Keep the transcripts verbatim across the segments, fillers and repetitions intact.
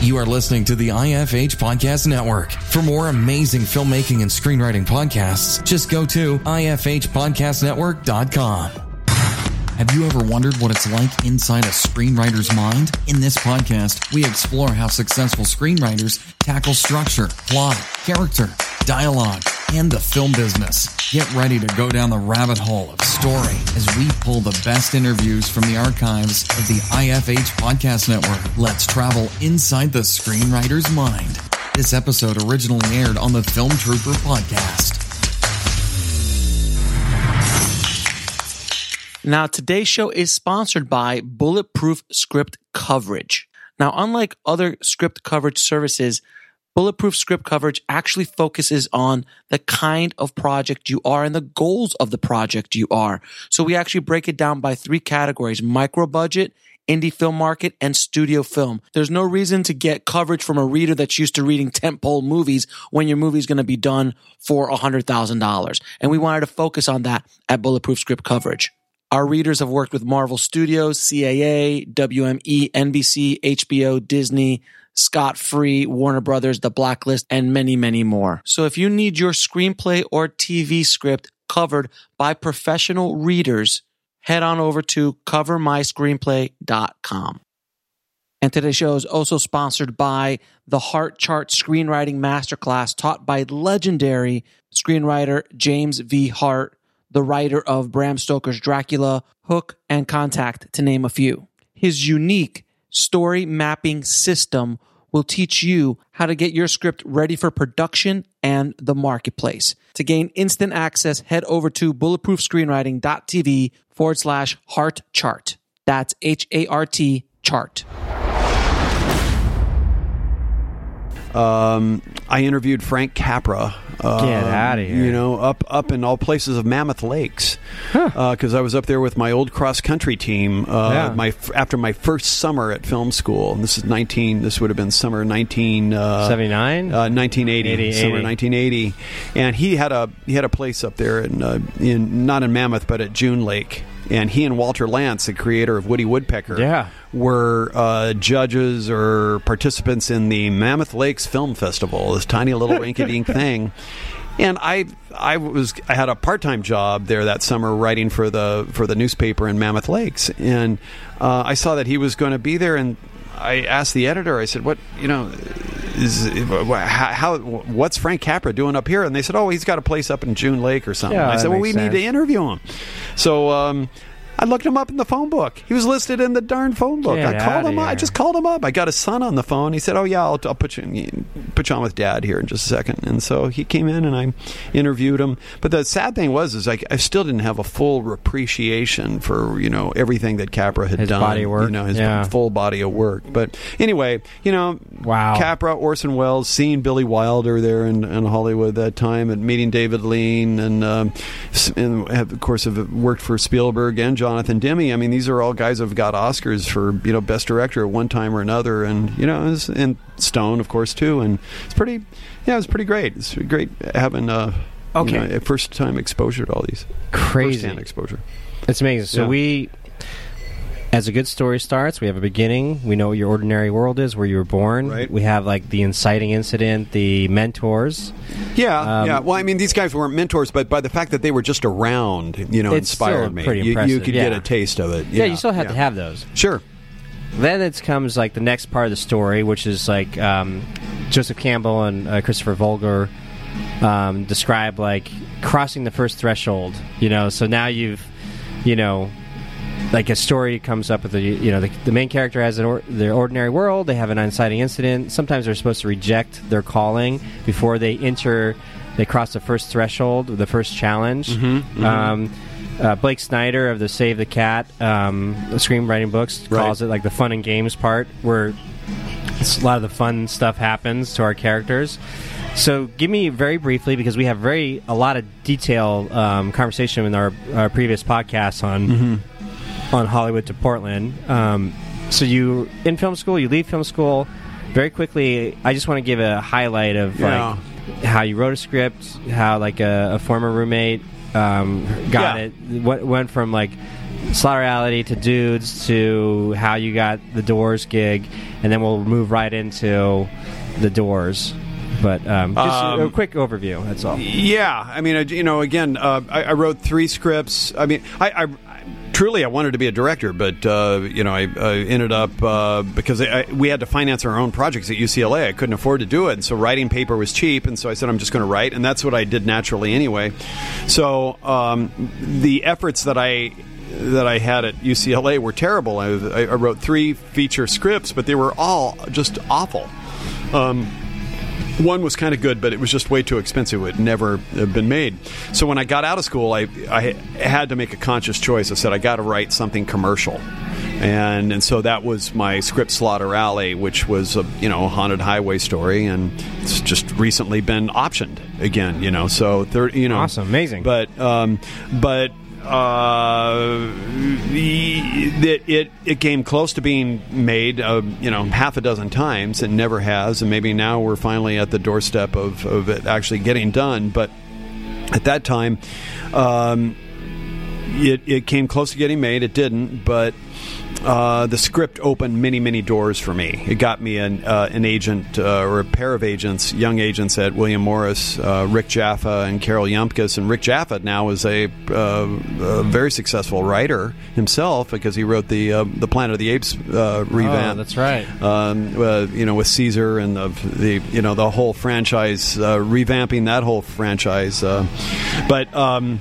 You are listening to the I F H Podcast Network. For more amazing filmmaking and screenwriting podcasts, just go to I F H podcast network dot com. Have you ever wondered what it's like inside a screenwriter's mind? In this podcast, we explore how successful screenwriters tackle structure, plot, character, dialogue, and the film business. Get ready to go down the rabbit hole of story as we pull the best interviews from the archives of the I F H Podcast Network. Let's travel inside the screenwriter's mind. This episode originally aired on the Film Trooper podcast. Now, today's show is sponsored by Bulletproof Script Coverage. Now, unlike other script coverage services, Bulletproof Script Coverage actually focuses on the kind of project you are and the goals of the project you are. So we actually break it down by three categories: micro budget, indie film market, and studio film. There's no reason to get coverage from a reader that's used to reading tentpole movies when your movie's going to be done for one hundred thousand dollars. And we wanted to focus on that at Bulletproof Script Coverage. Our readers have worked with Marvel Studios, C A A, W M E, N B C, H B O, Disney, Scott Free, Warner Brothers, The Blacklist, and many, many more. So if you need your screenplay or T V script covered by professional readers, head on over to cover my screenplay dot com. And today's show is also sponsored by the Heart Chart Screenwriting Masterclass taught by legendary screenwriter James V. Hart, the writer of Bram Stoker's Dracula, Hook, and Contact, to name a few. His unique story mapping system will teach you how to get your script ready for production and the marketplace. To gain instant access, head over to bulletproof screenwriting dot t v forward slash heart chart. That's H A R T chart. Um, I interviewed Frank Capra. Uh, Get out of here. You know, up up in all places of Mammoth Lakes, because huh. uh, I was up there with my old cross country team. Uh, yeah. My after my first summer at film school. And this is nineteen. This would have been summer nineteen seventy-nine, uh, uh, nineteen eighty, eighty, summer eighty. nineteen eighty. And he had a he had a place up there in uh, in not in Mammoth, but at June Lake. And he and Walter Lantz, the creator of Woody Woodpecker, yeah. were uh, judges or participants in the Mammoth Lakes Film Festival, this tiny little rinky-dink thing. And I, I was, I had a part-time job there that summer writing for the for the newspaper in Mammoth Lakes, and uh, I saw that he was going to be there, and I asked the editor. I said, "What, you know, is how, how what's Frank Capra doing up here?" And they said, "Oh, he's got a place up in June Lake or something." Yeah, I said, "Well, we sense. need to interview him." So. Um, I looked him up in the phone book. He was listed in the darn phone book. Get I called him. here. I just called him up. I got his son on the phone. He said, "Oh yeah, I'll, I'll put you put you on with Dad here in just a second." And so he came in and I interviewed him. But the sad thing was, is I, I still didn't have a full appreciation for you know everything that Capra had his done. Body of work. You know his yeah. full body of work. But anyway, you know, wow. Capra, Orson Welles, seeing Billy Wilder there in, in Hollywood that time, and meeting David Lean, and, um, and have, of course have worked for Spielberg and Jonathan Demme. I mean. These are all guys who've got Oscars for you know best director at one time or another, and you know, it's, and Stone, of course, too. And it's pretty, yeah, it's pretty great. It's great having uh, okay. you know, a first time exposure to all these crazy first-hand exposure. It's amazing. So yeah. we, as a good story starts, we have a beginning. We know what your ordinary world is, where you were born. Right. We have like the inciting incident, the mentors. Yeah, Um, yeah. Well, I mean, these guys weren't mentors, but by the fact that they were just around, you know, It's inspired still me. pretty You, you impressive, could yeah. get a taste of it. Yeah, Yeah, you still have yeah. to have those. Sure. Then it comes like the next part of the story, which is like um, Joseph Campbell and uh, Christopher Vogler um, describe like crossing the first threshold. You know, so now you've, you know. Like a story comes up with the you know the, the main character has an or, their ordinary world. They have an inciting incident. Sometimes they're supposed to reject their calling before they enter. They cross the first threshold, the first challenge. Mm-hmm, mm-hmm. Um, uh, Blake Snyder of the Save the Cat um, screenwriting books calls Right. it like the fun and games part, where it's, a lot of the fun stuff happens to our characters. So, give me very briefly, because we have very a lot of detail um, conversation in our, our previous podcasts on. Mm-hmm. on Hollywood to Portland. Um, so you in film school, you leave film school very quickly. I just want to give a highlight of Yeah. like how you wrote a script, how like a, a former roommate um, got Yeah. it, what went from like Slaughterality to Dudes to how you got the Doors gig, and then we'll move right into the Doors. But um, just um, a quick overview, that's all. Yeah, I mean, I, you know, again, uh, I, I wrote three scripts. I mean, I, I truly I wanted to be a director, but uh, you know, I, I ended up uh, because I, we had to finance our own projects at U C L A. I couldn't afford to do it, and so writing paper was cheap, and so I said I'm just going to write, and that's what I did naturally anyway. So um, the efforts that I that I had at U C L A were terrible. I, I wrote three feature scripts, but they were all just awful. Um, One was kind of good, but it was just way too expensive. It had never been made. So when I got out of school, I, I had to make a conscious choice. I said, I got to write something commercial. And and so that was my script, Slaughter Alley, which was a you know haunted highway story, and it's just recently been optioned again. You know, so thir- you know, awesome, amazing. But um, but. Uh, the, it it came close to being made, uh, you know, half a dozen times. It never has, and maybe now we're finally at the doorstep of, of it actually getting done. But at that time, um, it it came close to getting made. It didn't, but. Uh, the script opened many, many doors for me. It got me an, uh, an agent uh, or a pair of agents, young agents at William Morris, uh, Rick Jaffa and Carol Yumpkus. And Rick Jaffa now is a, uh, a very successful writer himself because he wrote the uh, the Planet of the Apes uh, revamp. Oh, that's right. Um, uh, you know, with Caesar and the, the you know the whole franchise, uh, revamping that whole franchise. Uh, but um,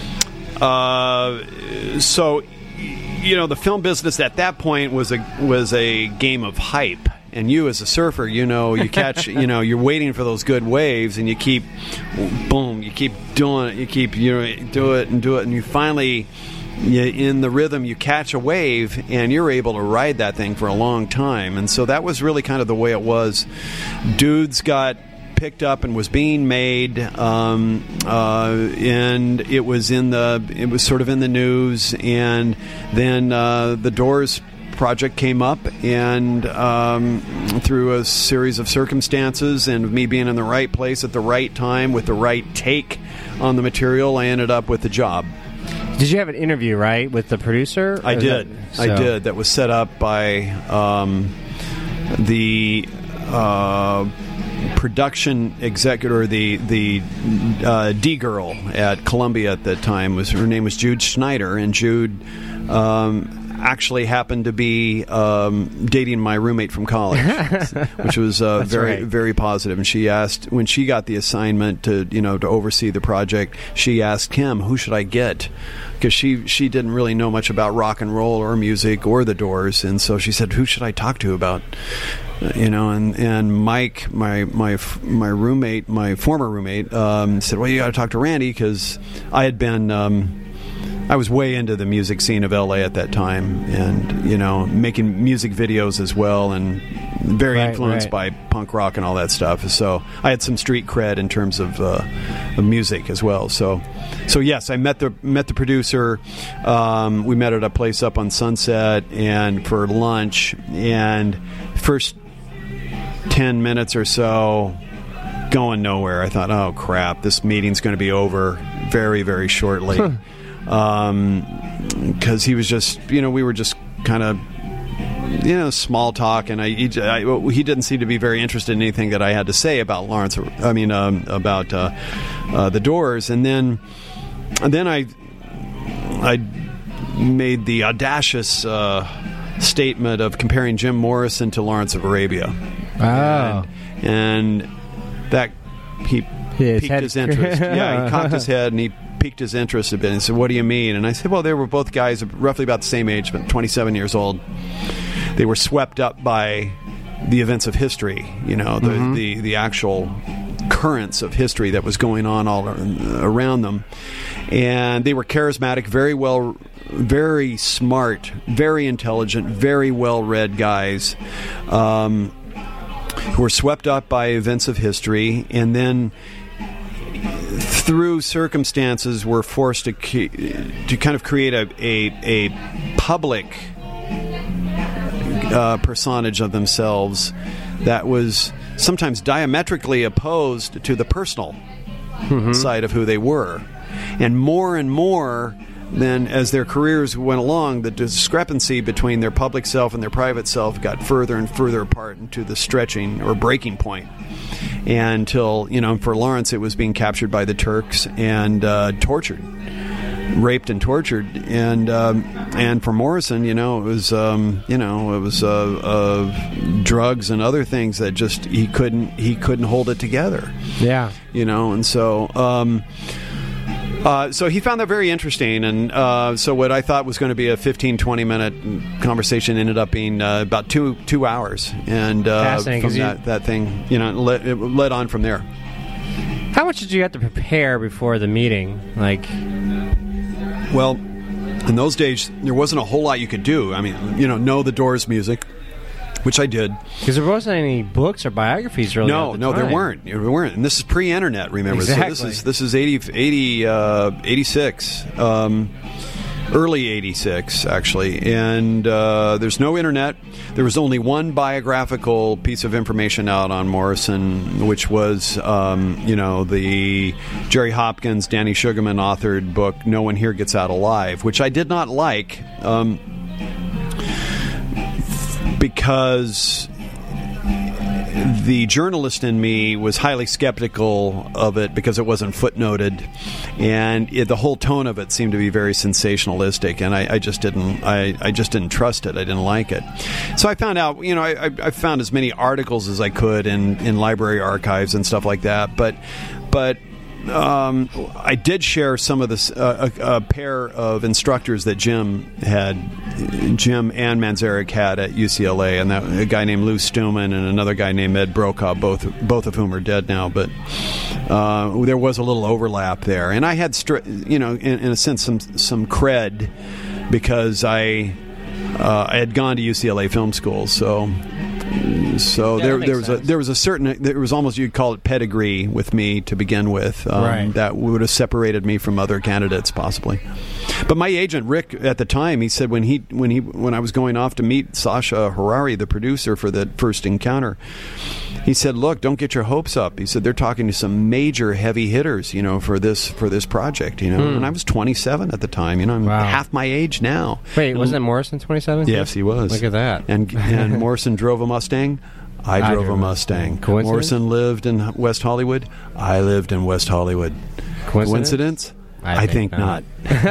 uh, so. You know, the film business at that point was a was a game of hype, and you as a surfer, you know, you catch, you know, you're waiting for those good waves, and you keep, boom, you keep doing it, you keep, you know, do it and do it, and you finally, you, in the rhythm, you catch a wave, and you're able to ride that thing for a long time, and so that was really kind of the way it was. Dudes got picked up and was being made, um, uh, and it was in the it was sort of in the news, and then uh, the Doors project came up, and um, through a series of circumstances and me being in the right place at the right time with the right take on the material, I ended up with the job. Did you have an interview, right, with the producer? I did. That, so. I did. That was set up by um, the uh, production executive, the the uh, D girl at Columbia at the time. Was her name was Jude Schneider, and Jude um, actually happened to be um, dating my roommate from college, which was uh, very right. very positive. And she asked, when she got the assignment to you know to oversee the project, she asked him, "Who should I get?" Because she she didn't really know much about rock and roll or music or the Doors, and so she said, "Who should I talk to about?" You know, and, and Mike, my my my roommate, my former roommate, um, said, "Well, you got to talk to Randy," because I had been, um, I was way into the music scene of L A at that time, and you know, making music videos as well, and very right, influenced right. by punk rock and all that stuff. So I had some street cred in terms of, uh, of music as well. So, so yes, I met the met the producer. Um, we met at a place up on Sunset, and for lunch, and first ten minutes or so going nowhere. I thought, oh crap, this meeting's going to be over very, very shortly. Huh. Um, because he was just, you know, we were just kind of, you know, small talk, and I he, I he didn't seem to be very interested in anything that I had to say about Lawrence. I mean, um, about uh, uh, the Doors, and then and then I I made the audacious uh, statement of comparing Jim Morrison to Lawrence of Arabia. Oh. And, and that he his piqued his interest. Yeah, he cocked his head and he piqued his interest a bit. And said, "What do you mean?" And I said, "Well, they were both guys roughly about the same age, but twenty-seven years old. They were swept up by the events of history. You know, the mm-hmm. the, the actual currents of history that was going on all around them. And they were charismatic, very well, very smart, very intelligent, very well-read guys." Um, who were swept up by events of history, and then through circumstances were forced to to kind of create a a, a public uh, personage of themselves that was sometimes diametrically opposed to the personal mm-hmm. side of who they were. And more and more, then as their careers went along, the discrepancy between their public self and their private self got further and further apart into the stretching or breaking point. And until, you know, for Lawrence, it was being captured by the Turks and uh, tortured. Raped and tortured, and um, and for Morrison, you know, it was um, you know it was uh, uh, drugs and other things that just he couldn't he couldn't hold it together. Yeah, you know, and so um, uh, so he found that very interesting, and uh, so what I thought was going to be a fifteen, twenty minute conversation ended up being uh, about two two hours, and uh, from you... that that thing, you know, led, it led on from there. How much did you have to prepare before the meeting, like? Well, in those days, there wasn't a whole lot you could do. I mean, you know, know the Doors music, which I did. Because there wasn't any books or biographies really. No, the no, time. there weren't. There weren't. And this is pre-internet, remember? Exactly. So this is this is eighty, eighty, uh, eighty-six, um, early eighty-six, actually. And uh, there's no internet. There was only one biographical piece of information out on Morrison, which was, um, you know, the Jerry Hopkins, Danny Sugarman authored book, No One Here Gets Out Alive, which I did not like um, because the journalist in me was highly skeptical of it because it wasn't footnoted, and it, the whole tone of it seemed to be very sensationalistic, and I, I just didn't I, I just didn't trust it. I didn't like it. So I found out, you know, I, I found as many articles as I could in, in library archives and stuff like that, but but Um, I did share some of this, uh, a, a pair of instructors that Jim had, Jim and Manzarek had at U C L A, and that a guy named Lou Stuman and another guy named Ed Brokaw, both both of whom are dead now. But uh, there was a little overlap there, and I had, stri- you know, in, in a sense, some some cred because I uh, I had gone to U C L A film school, so. So yeah, there, there was sense. a there was a certain there was almost, you'd call it pedigree with me to begin with, um, right. that would have separated me from other candidates possibly. But my agent Rick at the time, he said when he when he when I was going off to meet Sasha Harari, the producer for the first encounter, he said, "Look, don't get your hopes up." He said they're talking to some major heavy hitters, you know, for this for this project, you know. Hmm. And I was twenty-seven at the time, you know, I'm wow. half my age now. Wait, wasn't it Morrison twenty-seven? Yes, he was. Look at that. And and Morrison drove a Mustang. I drove, I drove a Mustang. Coincidence? Morrison lived in West Hollywood. I lived in West Hollywood. Coincidence? Coincidence? I, I think, think not.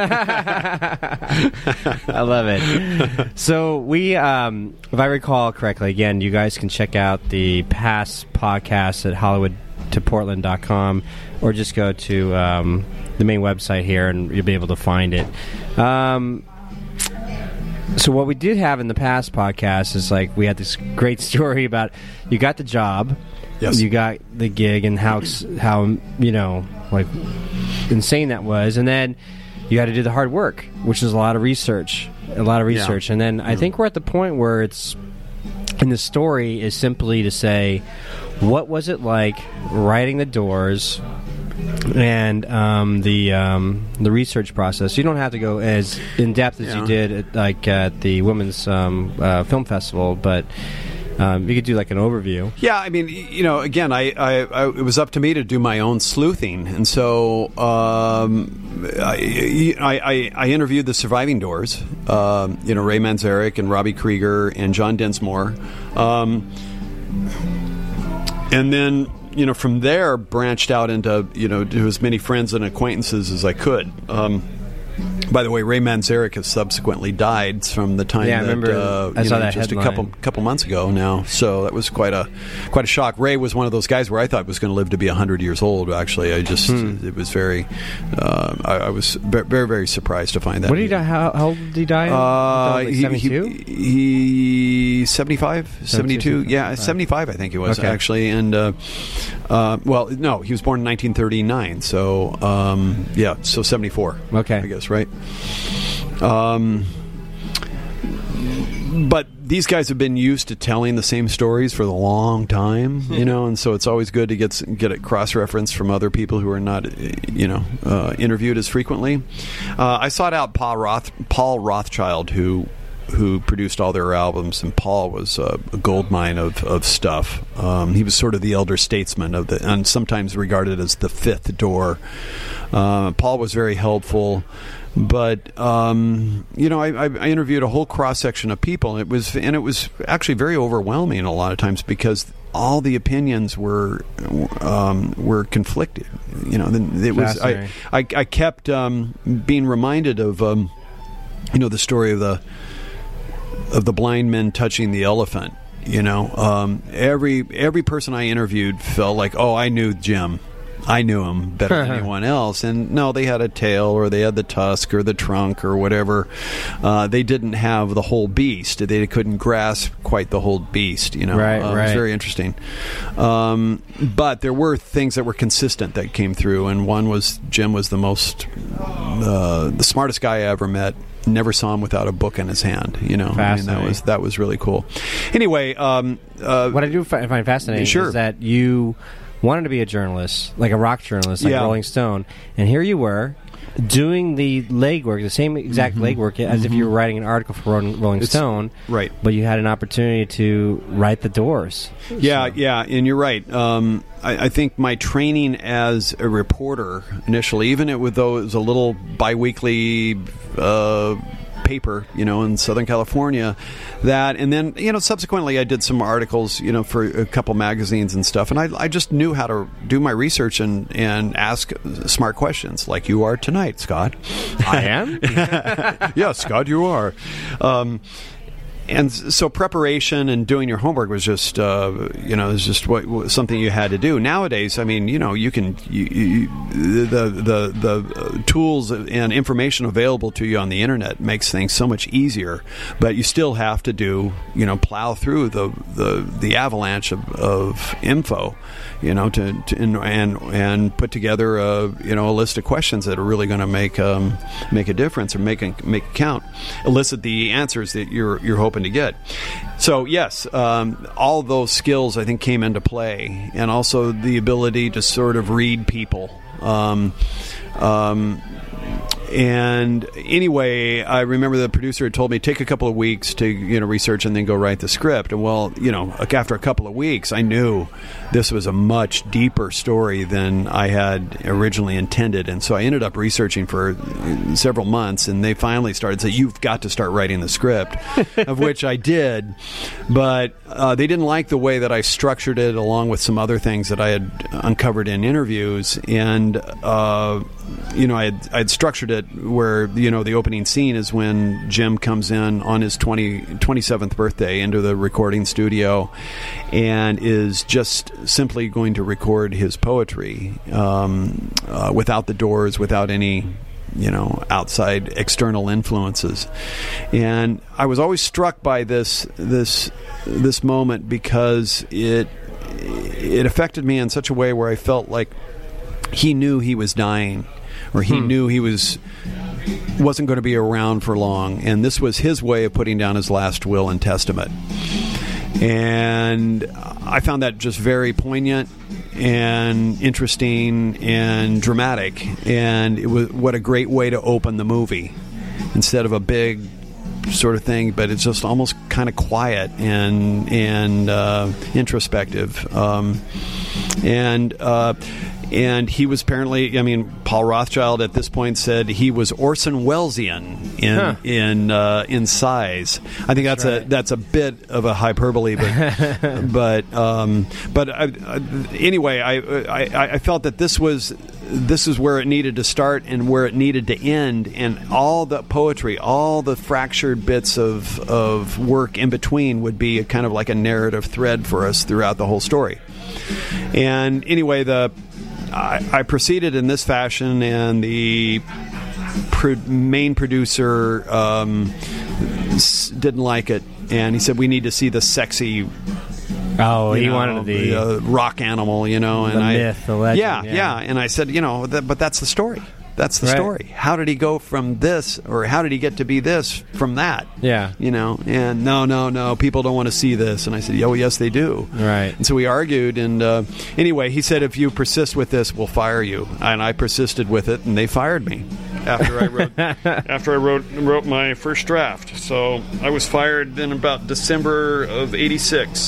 not. I love it. So we, um, if I recall correctly, again, you guys can check out the past podcasts at hollywood to portland dot com or just go to um, the main website here and you'll be able to find it. Um, So what we did have in the past podcast is like we had this great story about you got the job, yes, you got the gig, and how how you know like insane that was, and then you had to do the hard work, which is a lot of research, a lot of research, yeah. and then I think we're at the point where it's in the story is simply to say, what was it like writing the Doors? And um, the um, the research process. You don't have to go as in depth as yeah. you did at, like at the Women's um, uh, Film Festival, but um, you could do like an overview. Yeah, I mean, you know, again, I, I, I it was up to me to do my own sleuthing, and so um, I, I I interviewed the surviving Doors, um, you know, Ray Manzarek and Robbie Krieger and John Densmore, um, and then. You know, from there, branched out into, you know, to as many friends and acquaintances as I could. Um, by the way, Ray Manzarek has subsequently died from the time yeah, that, I remember, uh, I you saw know, that just headline. a couple couple months ago now. So that was quite a quite a shock. Ray was one of those guys where I thought was going to live to be one hundred years old. Actually, I just hmm. it was very, uh, I, I was very very surprised to find that. What did he die? How, how old did he die? Uh, like he, seventy-two? He, he seventy-five, seventy-two, yeah, seventy-five. I think he was okay. actually, and uh, uh, well, no, he was born in nineteen thirty-nine. So um, yeah, so seventy-four. Okay, I guess right. Um, but these guys have been used to telling the same stories for a long time, you know, and so it's always good to get get it cross-referenced from other people who are not, you know, uh, interviewed as frequently. Uh, I sought out Paul Roth, Paul Rothchild, who who produced all their albums, and Paul was a, a gold mine of, of stuff. Um, he was sort of the elder statesman of the, and sometimes regarded as the fifth door. Uh, Paul was very helpful. But um, you know, I, I interviewed a whole cross section of people, and it was and it was actually very overwhelming a lot of times because all the opinions were um, were conflicted. You know, it was I, I I kept um, being reminded of um, you know the story of the of the blind men touching the elephant. You know, um, every every person I interviewed felt like, oh, I knew Jim. I knew him better than anyone else. And no, they had a tail, or they had the tusk, or the trunk, or whatever. Uh, they didn't have the whole beast. They couldn't grasp quite the whole beast. You know, right, uh, right. It was very interesting. Um, but there were things that were consistent that came through, and one was Jim was the most, uh, the smartest guy I ever met. Never saw him without a book in his hand. You know, I mean, that was that was really cool. Anyway, um, uh, what I do find fascinating sure. is that you wanted to be a journalist, like a rock journalist, like yeah. Rolling Stone, and here you were doing the legwork, the same exact mm-hmm. legwork as mm-hmm. if you were writing an article for Rolling, Rolling Stone, right? But you had an opportunity to write the Doors. Yeah, so. yeah, and you're right. Um, I, I think my training as a reporter initially, even it, with though it was a little biweekly uh, paper, you know, in Southern California, that, and then, you know, subsequently I did some articles, you know, for a couple magazines and stuff, and I, I just knew how to do my research and, and ask smart questions, like you are tonight, Scott. I am? Yeah, Scott, you are. Um, And so preparation and doing your homework was just, uh, you know, was just what, something you had to do. Nowadays, I mean, you know, you can you, you, the the the tools and information available to you on the internet makes things so much easier. But you still have to do, you know, plow through the the, the avalanche of, of info, you know, to, to and and put together a you know a list of questions that are really going to make um, make a difference or make a, make it count, elicit the answers that you're you're hoping to get. So yes, um, all those skills I think came into play, and also the ability to sort of read people. Um, um, and anyway, I remember the producer had told me take a couple of weeks to you know research and then go write the script. And well, you know, after a couple of weeks, I knew this was a much deeper story than I had originally intended. And so I ended up researching for several months, and they finally started saying, "You've got to start writing the script," of which I did. But uh, they didn't like the way that I structured it, along with some other things that I had uncovered in interviews. And uh, you know, I had, I had structured it where, you know, the opening scene is when Jim comes in on his twenty, twenty-seventh birthday into the recording studio and is just simply going to record his poetry um, uh, without the Doors, without any, you know, outside external influences. And I was always struck by this this this moment because it it affected me in such a way where I felt like he knew he was dying, or he hmm. knew he was wasn't going to be around for long, and this was his way of putting down his last will and testament. And I found that just very poignant and interesting and dramatic, and it was what a great way to open the movie instead of a big sort of thing, but it's just almost kind of quiet and and uh, introspective. Um, and uh, and he was apparently, I mean, Paul Rothchild at this point said he was Orson Wellesian in huh. in uh, in size. I think that's, that's right. a that's a bit of a hyperbole, but but um, but I, I, anyway, I, I I felt that this was. This is where it needed to start and where it needed to end, and all the poetry, all the fractured bits of of work in between would be a kind of like a narrative thread for us throughout the whole story. And anyway, the I, I proceeded in this fashion, and the pro- main producer um, didn't like it, and he said, "We need to see the sexy." Oh, he know, wanted the, the uh, rock animal, you know, and the I, myth, the legend. Yeah, yeah, yeah, and I said, you know, that, but that's the story. That's the right. story. How did he go from this, or how did he get to be this from that? Yeah, you know, and no, no, no, people don't want to see this. And I said, oh, yes, they do. Right. And so we argued, and uh, anyway, he said, if you persist with this, we'll fire you. And I persisted with it, and they fired me. after I wrote after I wrote wrote my first draft. So I was fired in about December of eighty-six,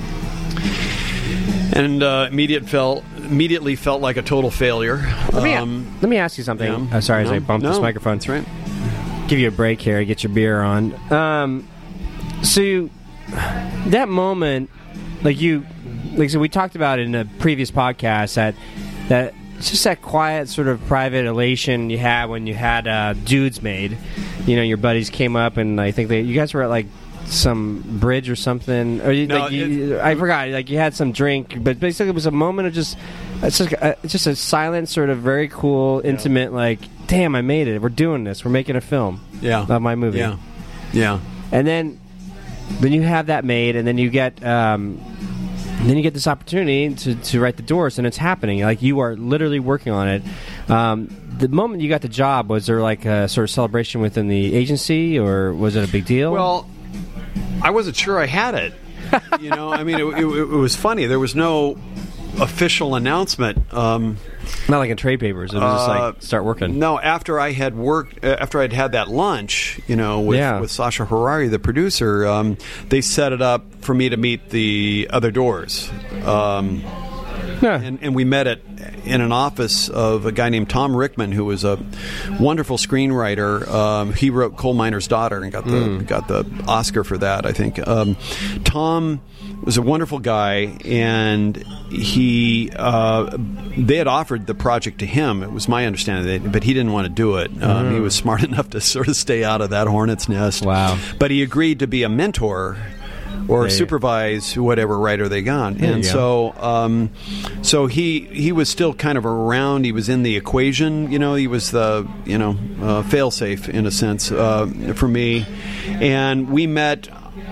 and uh, immediate felt immediately felt like a total failure. Let me, Um, let me ask you something. yeah. Oh, sorry, as No, I bumped no, this microphone. That's right. Give you a break here. Get your beer on. Um, so you, that moment, like you, like so we talked about in a previous podcast that that it's just that quiet sort of private elation you had when you had uh, Dudes made. You know, your buddies came up and I think they you guys were at like some bridge or something, or you, No, like you, it- I forgot. Like you had some drink, but basically it was a moment of just it's just a, it's just a silent, sort of very cool, intimate. Like, damn, I made it. We're doing this. We're making a film. Yeah. Of my movie. Yeah. Yeah. And then, then you have that made, and then you get, um, then you get this opportunity to, to write the Doors, and it's happening. Like you are literally working on it. Um, the moment you got the job, was there like a sort of celebration within the agency, or was it a big deal? Well, I wasn't sure I had it. You know, I mean, it, it, it was funny. There was no official announcement. Um, not like in trade papers. It was just uh, like start working. No, after I had worked, uh, after I'd had that lunch, you know, with, Yeah. with Sasha Harari, the producer, um, they set it up for me to meet the other Doors. Um, Yeah. and, and we met at in an office of a guy named Tom Rickman, who was a wonderful screenwriter. Um, he wrote Coal Miner's Daughter and got the Mm. got the Oscar for that, I think. Um, Tom was a wonderful guy, and he uh, they had offered the project to him. It was my understanding, that, but he didn't want to do it. Um, He was smart enough to sort of stay out of that hornet's nest. Wow. But he agreed to be a mentor or They- supervise whatever writer they got. There And you so um, so he he was still kind of around. He was in the equation, you know, he was the, you know, uh, fail-safe in a sense uh, for me. And we met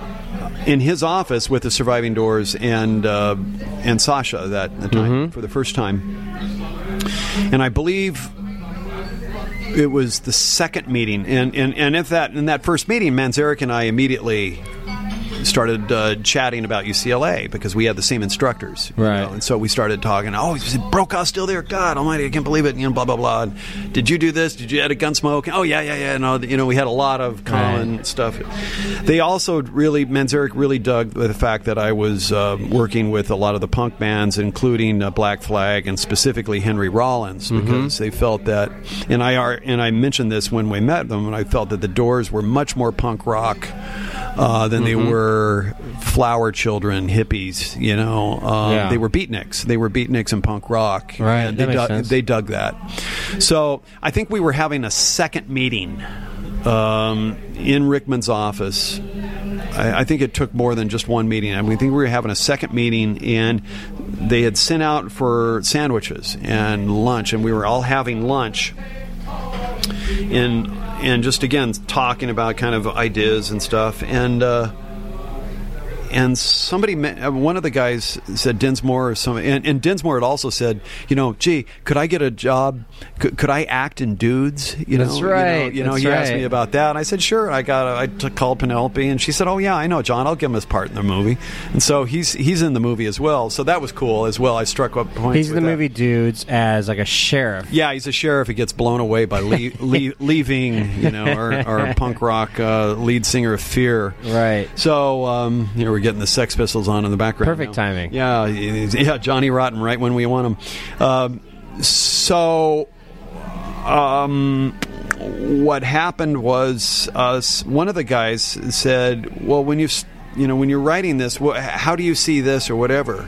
in his office with the Surviving Doors and uh, and Sasha that the time for the first time. And I believe it was the second meeting, and and, and if that in that first meeting, Manzarek and I immediately started uh, chatting about U C L A because we had the same instructors, you Right. know, and so we started talking. Oh, is Brokaw still there? God Almighty, I can't believe it. You know, blah blah blah. And, did you do this? Did you add a Gunsmoke? Oh yeah, yeah, yeah. No, you know, we had a lot of common Right. stuff. They also really, Manzarek really dug the fact that I was uh, working with a lot of the punk bands, including uh, Black Flag and specifically Henry Rollins, because they felt that, and I are, and I mentioned this when we met them, and I felt that the Doors were much more punk rock uh, than they were flower children, hippies. You know, uh, Yeah. they were beatniks. They were beatniks and punk rock. Right, And that they makes dug, sense. they dug that. So I think we were having a second meeting um, in Rickman's office. I, I think it took more than just one meeting. I mean, I think we were having a second meeting, and they had sent out for sandwiches and lunch, and we were all having lunch. And and just again talking about kind of ideas and stuff, and uh, and somebody, me- uh, one of the guys said Dinsmore or some, and, and Dinsmore had also said, you know, gee, could I get a job? Could, could I act in Dudes? You That's know, right, You know, you know that's he asked right. me about that, and I said sure. I got, a, I t- called Penelope, and she said, oh yeah, I know John. I'll give him his part in the movie, and so he's he's in the movie as well. So that was cool as well. I struck up points. He's in the with that. movie Dudes as like a sheriff. Yeah, he's a sheriff. He gets blown away by le- le- leaving, you know, our, our punk rock uh, lead singer of Fear. Right. So, um, you know, we're getting the Sex Pistols on in the background. Perfect now. timing. Yeah, he's- yeah, Johnny Rotten right when we want him. Um, so, um, what happened was uh, s- one of the guys said, "Well, when you s- you know when you're writing this, wh- how do you see this or whatever?"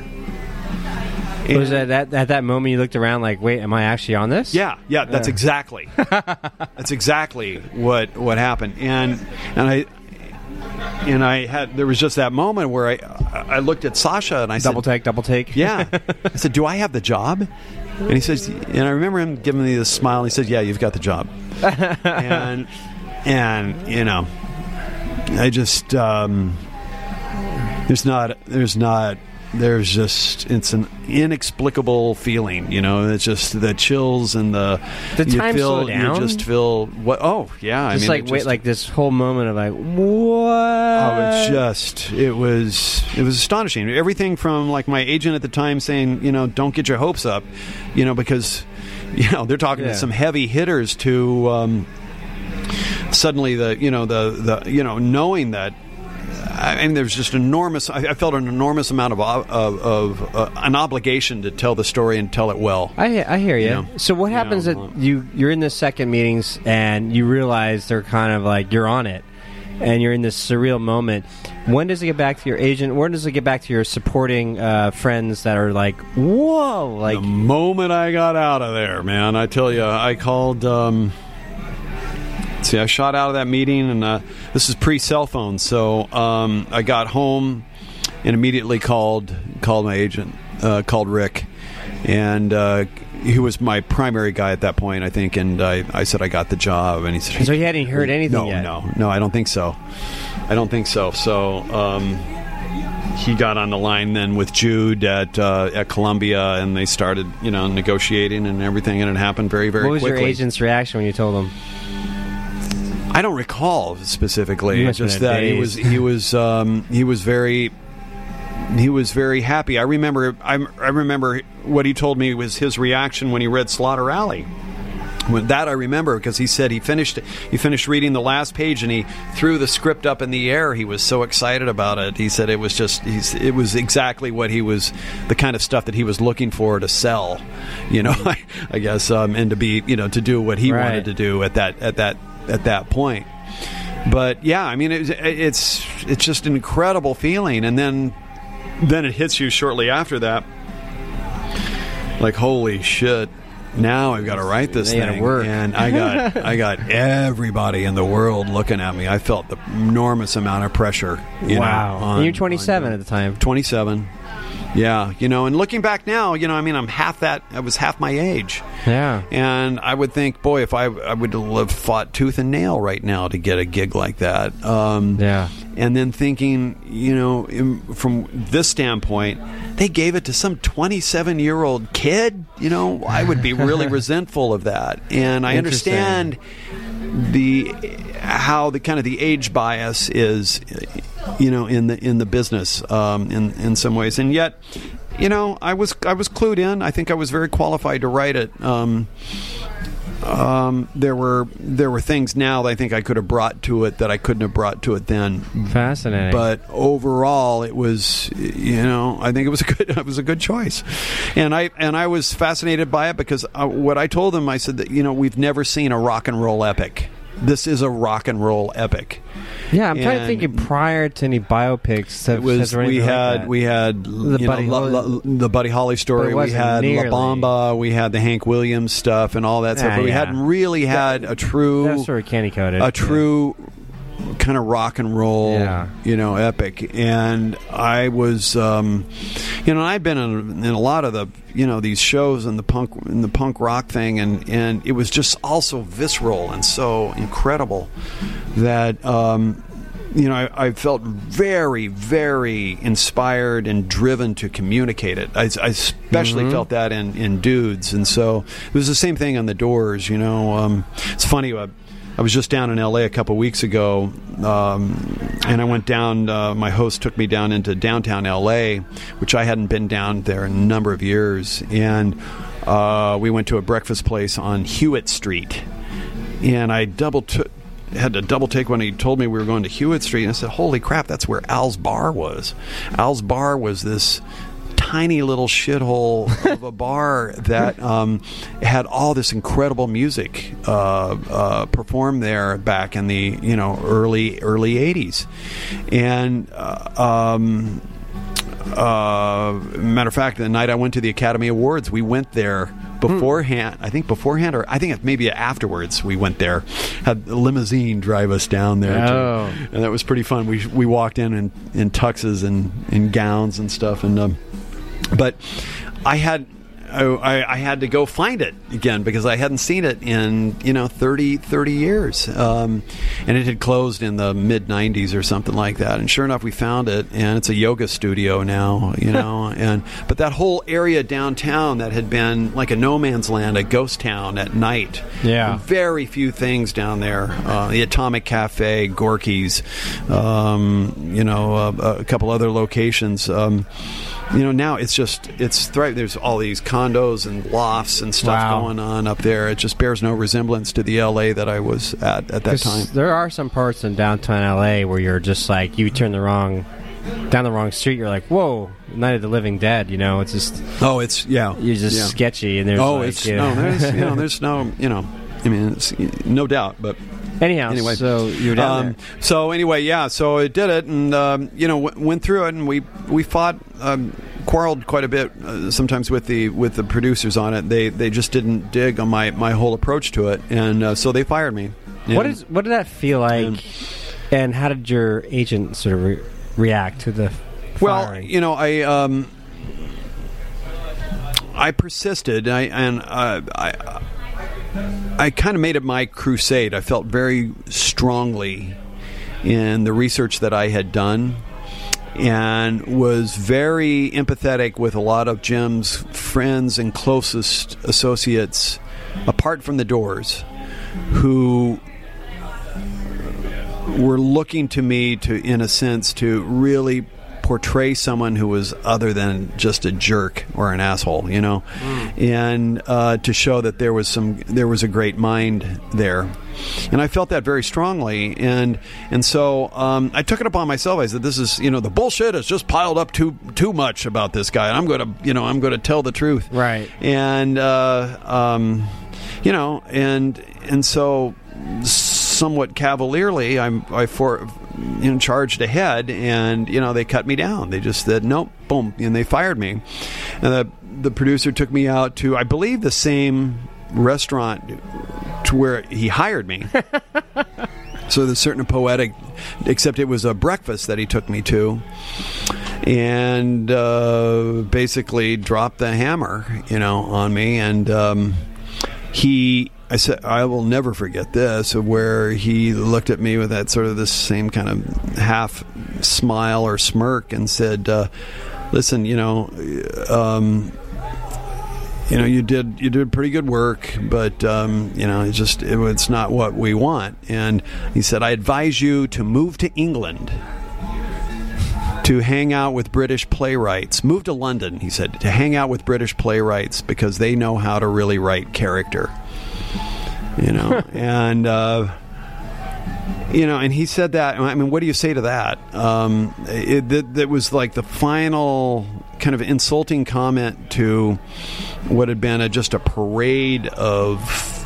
Was And- that, that at that moment you looked around like, wait, am I actually on this? Yeah, yeah, that's Yeah. exactly. That's exactly what what happened. And and I and I had there was just that moment where I I looked at Sasha and I Double said, take, double take. "Yeah." I said, "Do I have the job?" And he says, and I remember him giving me this smile. And he said, "Yeah, you've got the job." and and you know, I just um, there's not there's not. There's just, it's an inexplicable feeling, you know. It's just the chills and the Did you time feel, slow down? You just feel what? Oh yeah, Just I mean, like it wait, just, like this whole moment of like, what? oh, it's just it was it was astonishing. Everything from like my agent at the time saying, you know, don't get your hopes up, you know, because you know, they're talking Yeah. to some heavy hitters to um, suddenly the, you know, the, the, you know, knowing that, I mean, there's just enormous, I, I felt an enormous amount of, of, of uh, an obligation to tell the story and tell it well. I, I hear you. You know, so what you happens know, that um, you, you're in the second meetings and you realize they're kind of like, you're on it, and you're in this surreal moment. When does it get back to your agent? When does it get back to your supporting uh, friends that are like, whoa, like... The moment I got out of there, man, I tell you, I called... Um, see, I shot out of that meeting, and uh, this is pre-cell phone, so um, I got home and immediately called called my agent, uh, called Rick, and uh, he was my primary guy at that point, I think, and I, I said I got the job, and he said... So you hadn't heard anything no, yet? No, no, I don't think so. I don't think so. So um, he got on the line then with Jude at uh, at Columbia, and they started, you know, negotiating and everything, and it happened very, very quickly. What was your agent's reaction when you told him? I don't recall specifically. You must have Just been that he dazed. was he was um, he was very he was very happy. I remember I, I remember what he told me was his reaction when he read Slaughter Alley. When that I remember, because he said he finished he finished reading the last page and he threw the script up in the air. He was so excited about it. He said it was just he's, it was exactly what he was, the kind of stuff that he was looking for to sell, you know. I, I guess um, and to be, you know, to do what he Right. wanted to do at that at that at that point. But yeah, I mean, it, it's it's just an incredible feeling, and then then it hits you shortly after that, like, holy shit. Now I've got to write this They gotta thing, work. and I got I got everybody in the world looking at me. I felt the enormous amount of pressure. You Wow. know, on, and you're twenty-seven on, at the time. twenty-seven. Yeah, you know, and looking back now, you know, I mean, I'm half that. I was half my age, Yeah. and I would think, boy, if I I would have fought tooth and nail right now to get a gig like that. Um, Yeah. And then thinking, you know, in, from this standpoint, they gave it to some twenty-seven-year-old kid. You know, I would be really resentful of that. And I Interesting. understand the how the kind of the age bias is, you know, in the in the business um, in in some ways. And yet, you know, I was I was clued in. I think I was very qualified to write it. Um, Um, there were there were things now that I think I could have brought to it that I couldn't have brought to it then. Fascinating. But overall, it was, you know, I think it was a good it was a good choice, and I and I was fascinated by it because uh, what I told them, I said that, you know, we've never seen a rock and roll epic. This is a rock and roll epic. yeah, I'm trying to and- think of prior to any biopics. That It was has there we anything like had that? we had The you Buddy know, La- Holly- La- the Buddy Holly But story. it We wasn't had nearly- La Bamba. We had the Hank Williams stuff and all that stuff. Ah, But we yeah. hadn't really had a true That was sort of candy coated. a true kind of rock and roll, Yeah. you know, epic. And I was, um, you know, I've been in, in a lot of the, you know, these shows and the punk, in the punk rock thing, and and it was just also visceral and so incredible that. Um, You know, I, I felt very, very inspired and driven to communicate it. I, I especially Mm-hmm. felt that in, in Dudes, and so it was the same thing on the Doors. You know, um, it's funny. I, I was just down in L A a couple weeks ago, um, and I went down. Uh, my host took me down into downtown L A, which I hadn't been down there in a number of years, and uh, we went to a breakfast place on Hewitt Street, and I double took. had to double take when he told me we were going to Hewitt Street, and I said, holy crap, that's where Al's Bar was. Al's Bar was this tiny little shithole of a bar that um, had all this incredible music uh, uh, performed there back in the, you know, early early eighties. And uh, um, uh, matter of fact, the night I went to the Academy Awards, we went there beforehand. I think beforehand, or I think maybe afterwards, we went there. Had a limousine drive us down there, Oh. too. And that was pretty fun. We we walked in in, in tuxes and in gowns and stuff, and um, but I had. I, I had to go find it again because I hadn't seen it in, you know, thirty, thirty years. Um, and it had closed in the mid nineties or something like that. And sure enough, we found it, and it's a yoga studio now, you know. and But that whole area downtown that had been like a no man's land, a ghost town at night. Yeah. Very few things down there. Uh, the Atomic Cafe, Gorky's, um, you know, uh, a couple other locations. Um, you know, now it's just, it's thrive. There's all these condos condos and lofts and stuff Wow. going on up there. It just bears no resemblance to the L A that I was at at that 'Cause time. there are some parts in downtown L A where you're just like, you turn the wrong, down the wrong street, you're like, whoa, Night of the Living Dead, you know, it's just, Oh, it's yeah, you're just yeah. sketchy, and there's Oh, like, it's you no, know. there's you know, there's no, you know, I mean, it's, no doubt, but. Anyhow, Anyway, so you were down um, there. So anyway, yeah, so I did it, and um, you know, w- went through it, and we we fought, um, quarreled quite a bit, uh, sometimes with the with the producers on it. They they just didn't dig on my, my whole approach to it, and uh, so they fired me. What And- is what did that feel like, and- and how did your agent sort of re- react to the Well, firing? you know, I um, I persisted, I, and uh, I I kind of made it my crusade. I felt very strongly in the research that I had done, and was very empathetic with a lot of Jim's friends and closest associates, apart from the Doors, who were looking to me to, in a sense, to really portray someone who was other than just a jerk or an asshole, you know, mm. and uh, to show that there was some, there was a great mind there, and I felt that very strongly, and and so um, I took it upon myself. I said, "This is, you know, the bullshit has just piled up too too much about this guy, and I'm going to, you know, I'm going to tell the truth, right?" And uh, um, you know, and and so. Somewhat cavalierly, I'm I for you know, charged ahead, and you know they cut me down. They just said nope, boom, and they fired me. And the the producer took me out to, I believe, the same restaurant to where he hired me. So there's certain poetic, except it was a breakfast that he took me to, and uh, basically dropped the hammer, you know, on me, and um, he. I said, I will never forget this, where he looked at me with that sort of this same kind of half smile or smirk and said, uh, listen, you know, um, you know, you did you did pretty good work, but, um, you know, it's just, it, it's not what we want. And he said, I advise you to move to England to hang out with British playwrights. Move to London, he said, to hang out with British playwrights because they know how to really write character. You know, and uh, you know, and he said that. I mean, what do you say to that? Um, it, that, that was like the final kind of insulting comment to what had been a, just a parade of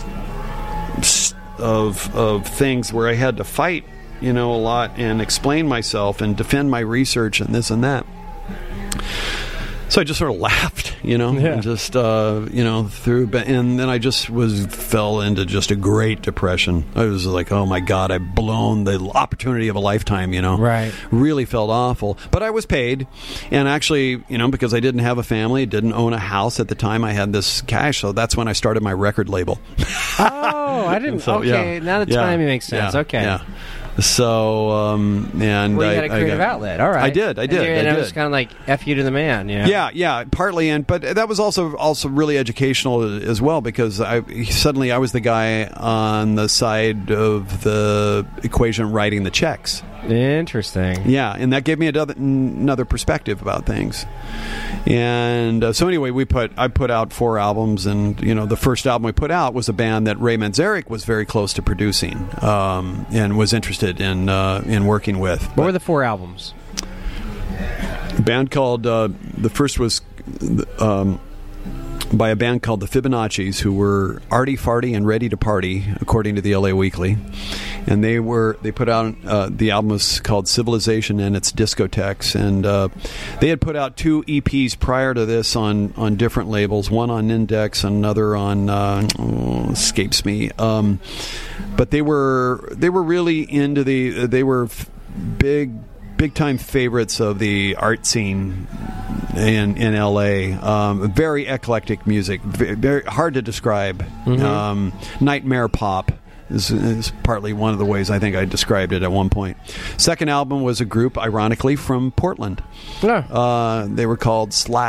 of of things where I had to fight, you know, a lot and explain myself and defend my research and this and that. So I just sort of laughed, you know, yeah. and just, uh, you know, through, and then I just was, fell into just a great depression. I was like, oh my God, I've blown the opportunity of a lifetime, you know. Right. Really felt awful. But I was paid, and actually, you know, because I didn't have a family, didn't own a house at the time, I had this cash, so that's when I started my record label. Oh, I didn't, so, okay, yeah. now the yeah. timing makes sense, yeah. okay. Yeah. So, um, and well, you I, had a creative I got, outlet. All right, I did. I did. And, and I it did. was kind of like F you to the man. You know? Yeah, yeah, partly, and but that was also also really educational as well, because I suddenly I was the guy on the side of the equation writing the checks. Interesting. Yeah, and that gave me another, another perspective about things. And uh, so anyway, we put I put out four albums, and you know the first album we put out was a band that Ray Manzarek was very close to producing, um, and was interested in uh, in working with. What were the four albums? A band called uh, the first was um, by a band called the Fibonacci's, who were arty farty and ready to party, according to the L A Weekly. And they were they put out uh, the album was called Civilization and its Discotheques, and uh, they had put out two E Ps prior to this on, on different labels, one on Index, another on uh, oh, escapes me. Um, but they were they were really into the they were f- big big time favorites of the art scene in in L A. Um, very eclectic music, very, very hard to describe. Mm-hmm. Um, nightmare pop. Is, is partly one of the ways I think I described it at one point. Second album was a group, ironically, from Portland. Yeah. Uh, they were called Slack,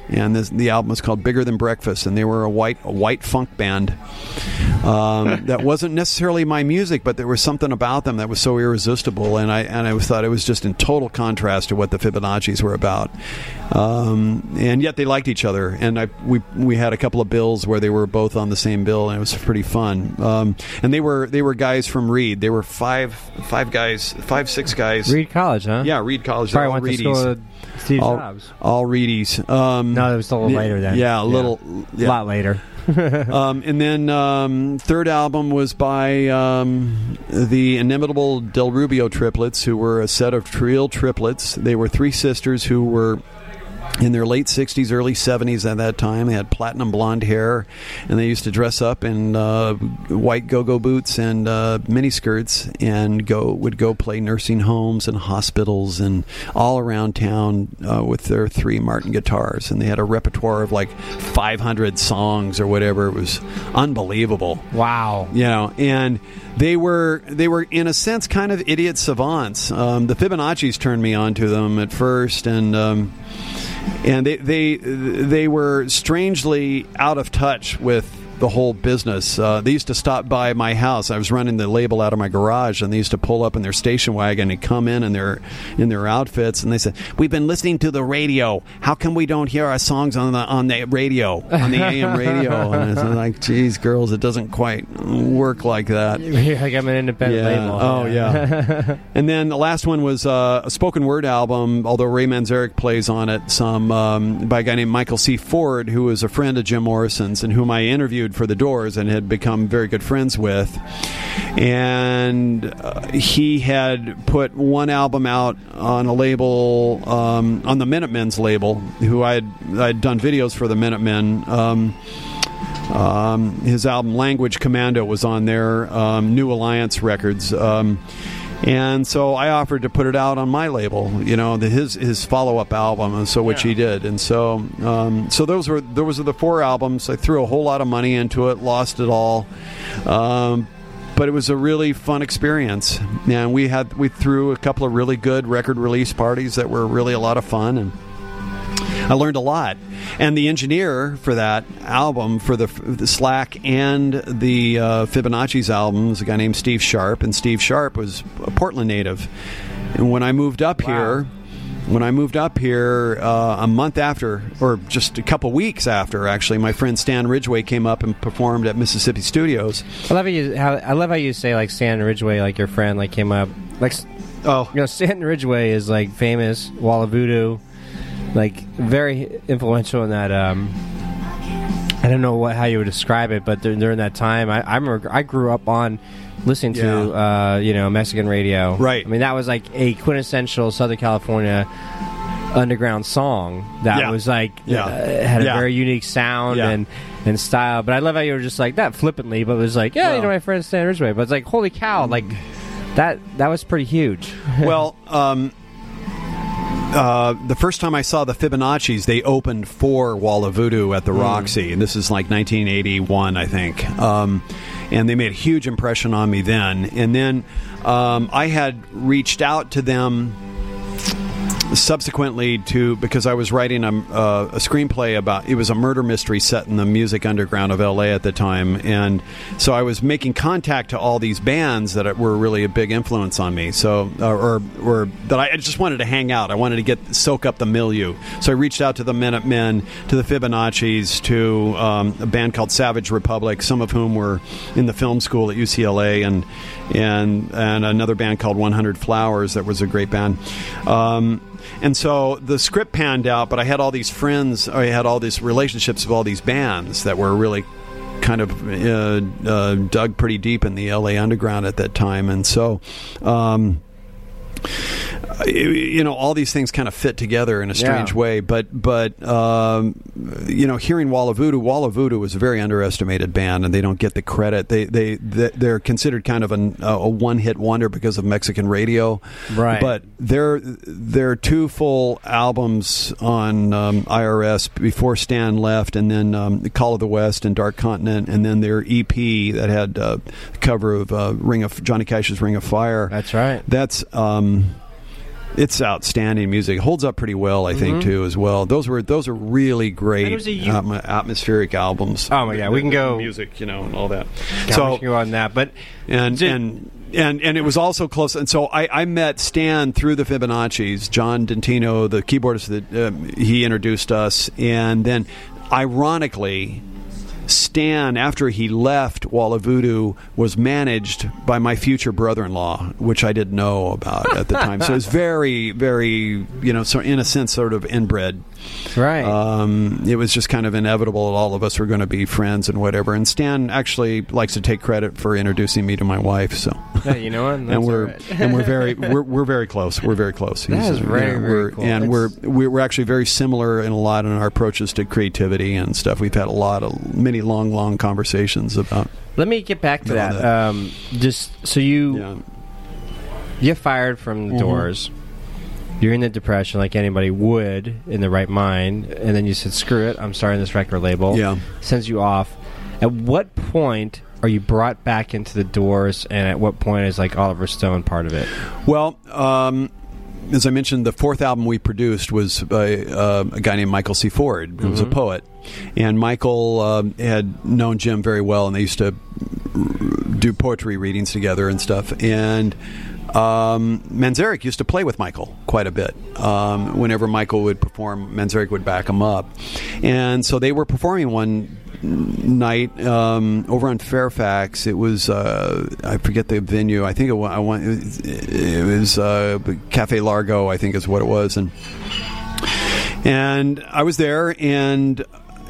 and this, the album was called Bigger Than Breakfast, and they were a white a white funk band. Um, that wasn't necessarily my music, but there was something about them that was so irresistible, and I and I thought it was just in total contrast to what the Fibonaccis were about. Um, and yet they liked each other, and I we we had a couple of bills where they were both on the same bill, and it was pretty fun. Um, and they were they were guys from Reed. They were five five guys, five six guys. Reed College, huh? Yeah, Reed College. Probably all went to Reedies. school with Steve all, Jobs. All Reedies. Um, No, it was a little later then. Yeah, a little. A Yeah. lot later. um, and then um, third album was by um, the inimitable Del Rubio triplets, who were a set of real triplets. They were three sisters who were in their late sixties, early seventies at that time. They had platinum blonde hair, and they used to dress up in uh, white go-go boots and uh, miniskirts, and go would go play nursing homes and hospitals and all around town uh, with their three Martin guitars. And they had a repertoire of like five hundred songs or whatever. It was unbelievable. Wow. You know, and they were they were in a sense kind of idiot savants. Um, the Fibonaccis turned me on to them at first, and um, and they they they were strangely out of touch with the whole business. Uh, they used to stop by my house. I was running the label out of my garage, and they used to pull up in their station wagon and come in in their in their outfits, and they said, "We've been listening to the radio. How come we don't hear our songs on the on the radio, on the A M radio?" And I was like, "Geez, girls, it doesn't quite work like that." Like I'm an independent Yeah. label. Oh, yeah. And then the last one was uh, a spoken word album, although Ray Manzarek plays on it some, um, by a guy named Michael C. Ford, who was a friend of Jim Morrison's and whom I interviewed for The Doors and had become very good friends with. And uh, he had put one album out on a label, um, on the Minutemen's label, who I had I'd done videos for the Minutemen. Um, Um, his album Language Commando was on there, um, New Alliance Records, um, and so I offered to put it out on my label, you know, the, his his follow up album, and so which Yeah. he did, and so um, so those were those were the four albums. I threw a whole lot of money into it, lost it all, um, but it was a really fun experience, and we had we threw a couple of really good record release parties that were really a lot of fun, and I learned a lot. And the engineer for that album, for the, the Slack and the uh, Fibonacci's album, was a guy named Steve Sharp, and Steve Sharp was a Portland native. And when I moved up Wow. here, when I moved up here uh, a month after, or just a couple weeks after, actually, my friend Stan Ridgway came up and performed at Mississippi Studios. I love how you how I love how you say like Stan Ridgway, like your friend, like came up, like Oh, you know, Stan Ridgway is like famous, Wall of Voodoo, like very influential in that. Um, I don't know what how you would describe it, but during, during that time, I, I remember I grew up on listening to Yeah. uh, you know Mexican radio. Right. I mean, that was like a quintessential Southern California underground song that Yeah. was like Yeah. uh, had Yeah. a very unique sound Yeah. and and style. But I love how you were just like that flippantly, but it was like, yeah, you Well- know, my friend Stan Ridgway. But it's like, holy cow, like that that was pretty huge. well, um, uh, the first time I saw the Fibonaccis, they opened for Wall of Voodoo at the Roxy, and this is like nineteen eighty-one, I think. Um, and they made a huge impression on me then. And then um, I had reached out to them subsequently to because I was writing a, uh, a screenplay about it was a murder mystery set in the music underground of L A at the time, and so I was making contact to all these bands that were really a big influence on me. So uh, or or that I just wanted to hang out. I wanted to get soak up the milieu. So I reached out to the Minutemen, to the Fibonaccis, to um, a band called Savage Republic, some of whom were in the film school at U C L A, and and and another band called one hundred Flowers that was a great band. Um, And so the script panned out, but I had all these friends, I had all these relationships with all these bands that were really kind of uh, uh, dug pretty deep in the L A underground at that time. And so, um, you know, all these things kind of fit together in a strange Yeah. way. But, but um, you know, hearing Wall of Voodoo, Wall of Voodoo was a very underestimated band, and they don't get the credit. They, they, they're considered kind of an, a one-hit wonder because of Mexican radio. Right. But they're, they're two full albums on um, I R S before Stan left, and then um, Call of the West and Dark Continent, and then their E P that had uh, a cover of uh, Ring of Johnny Cash's Ring of Fire. That's right. That's um, it's outstanding music. It holds up pretty well, I think, mm-hmm. too, as well. Those were those are really great u- atm- atmospheric albums. Oh my god, we can go music, you know, and all that. God, so we can go on that, but and did, and. And and it was also close. And so I, I met Stan through the Fibonacci's. John Dentino, the keyboardist, that um, he introduced us. And then, ironically, Stan, after he left Walla Voodoo, was managed by my future brother-in-law, which I didn't know about at the time. So it was very, very, you know, so in a sense, sort of inbred. Right. Um, it was just kind of inevitable that all of us were going to be friends and whatever. And Stan actually likes to take credit for introducing me to my wife. So, yeah, you know what? That's and we're right. and we're very we're we're very close. We're very close. That He's, is very, you know, very we're, cool. And It's, we're we're actually very similar in a lot in our approaches to creativity and stuff. We've had a lot of many long, long conversations about. Let me get back to that. that. Um, just so you Yeah. you get fired from the Mhm. Doors. You're in the depression like anybody would in the right mind, and then you said, "Screw it, I'm starting this record label." Yeah. Sends you off. At what point are you brought back into the Doors, and at what point is like Oliver Stone part of it? Well, um, as I mentioned, the fourth album we produced was by uh, a guy named Michael C. Ford, who was a poet. And Michael um, had known Jim very well, and they used to do poetry readings together and stuff. And um, Manzarek used to play with Michael quite a bit. Um, whenever Michael would perform, Manzarek would back him up. And so they were performing one night um, over on Fairfax. It was uh, I forget the venue. I think it, I want it was uh, Cafe Largo, I think is what it was, and and I was there. And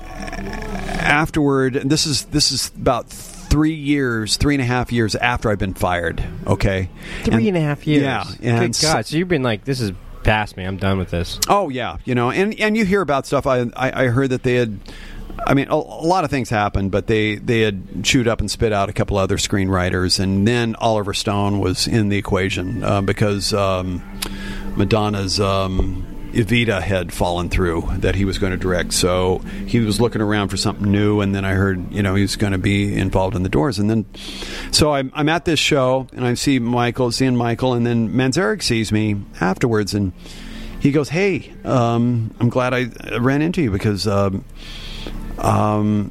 afterward, this is this is about three years, three and a half years after I've been fired. Okay, three and, and a half years. Yeah, and good God, so you've been like, this is past me. I'm done with this. Oh yeah, you know, and and you hear about stuff. I I, I heard that they had. I mean, a, a lot of things happened, but they, they had chewed up and spit out a couple other screenwriters, and then Oliver Stone was in the equation uh, because um, Madonna's um, Evita had fallen through that he was going to direct. So he was looking around for something new, and then I heard, you know, he was going to be involved in the Doors. And then, so I'm, I'm at this show, and I see Michael, seeing Michael, and then Manzarek sees me afterwards, and he goes, "Hey, um, I'm glad I ran into you because... Um, Um,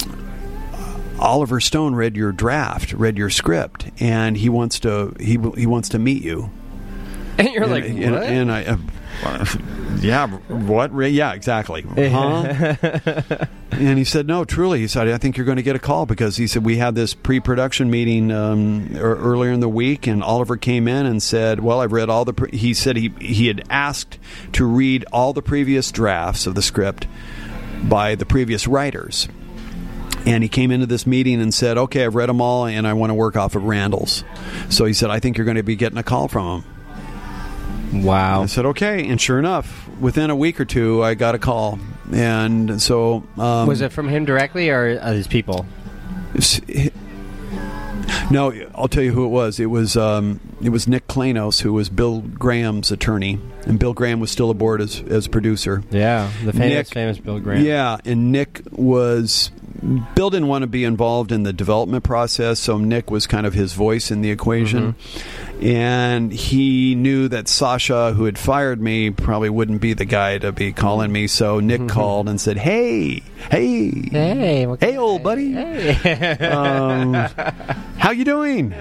Oliver Stone read your draft, read your script, and he wants to he he wants to meet you." And you're and, like, and, what? And I, uh, yeah, what? Yeah, exactly. Huh? And he said, "No, truly." He said, "I think you're going to get a call because," he said, "we had this pre-production meeting um, earlier in the week, and Oliver came in and said, well, I've read all the." Pre-. He said he he had asked to read all the previous drafts of the script by the previous writers, and he came into this meeting and said, "Okay, I've read them all, and I want to work off of Randall's." So he said, "I think you're going to be getting a call from him." Wow. I said, "Okay," and sure enough, within a week or two, I got a call, and so um, was it from him directly or uh, his people? No, I'll tell you who it was. It was um, it was Nick Klanos, who was Bill Graham's attorney, and Bill Graham was still aboard as as producer. Yeah, the famous Nick, famous Bill Graham. Yeah, and Nick was Bill didn't want to be involved in the development process, so Nick was kind of his voice in the equation. Mm-hmm. And he knew that Sasha, who had fired me, probably wouldn't be the guy to be calling me. So Nick mm-hmm. called and said, "Hey, hey, hey, what hey, old buddy, hey. um, how you doing?"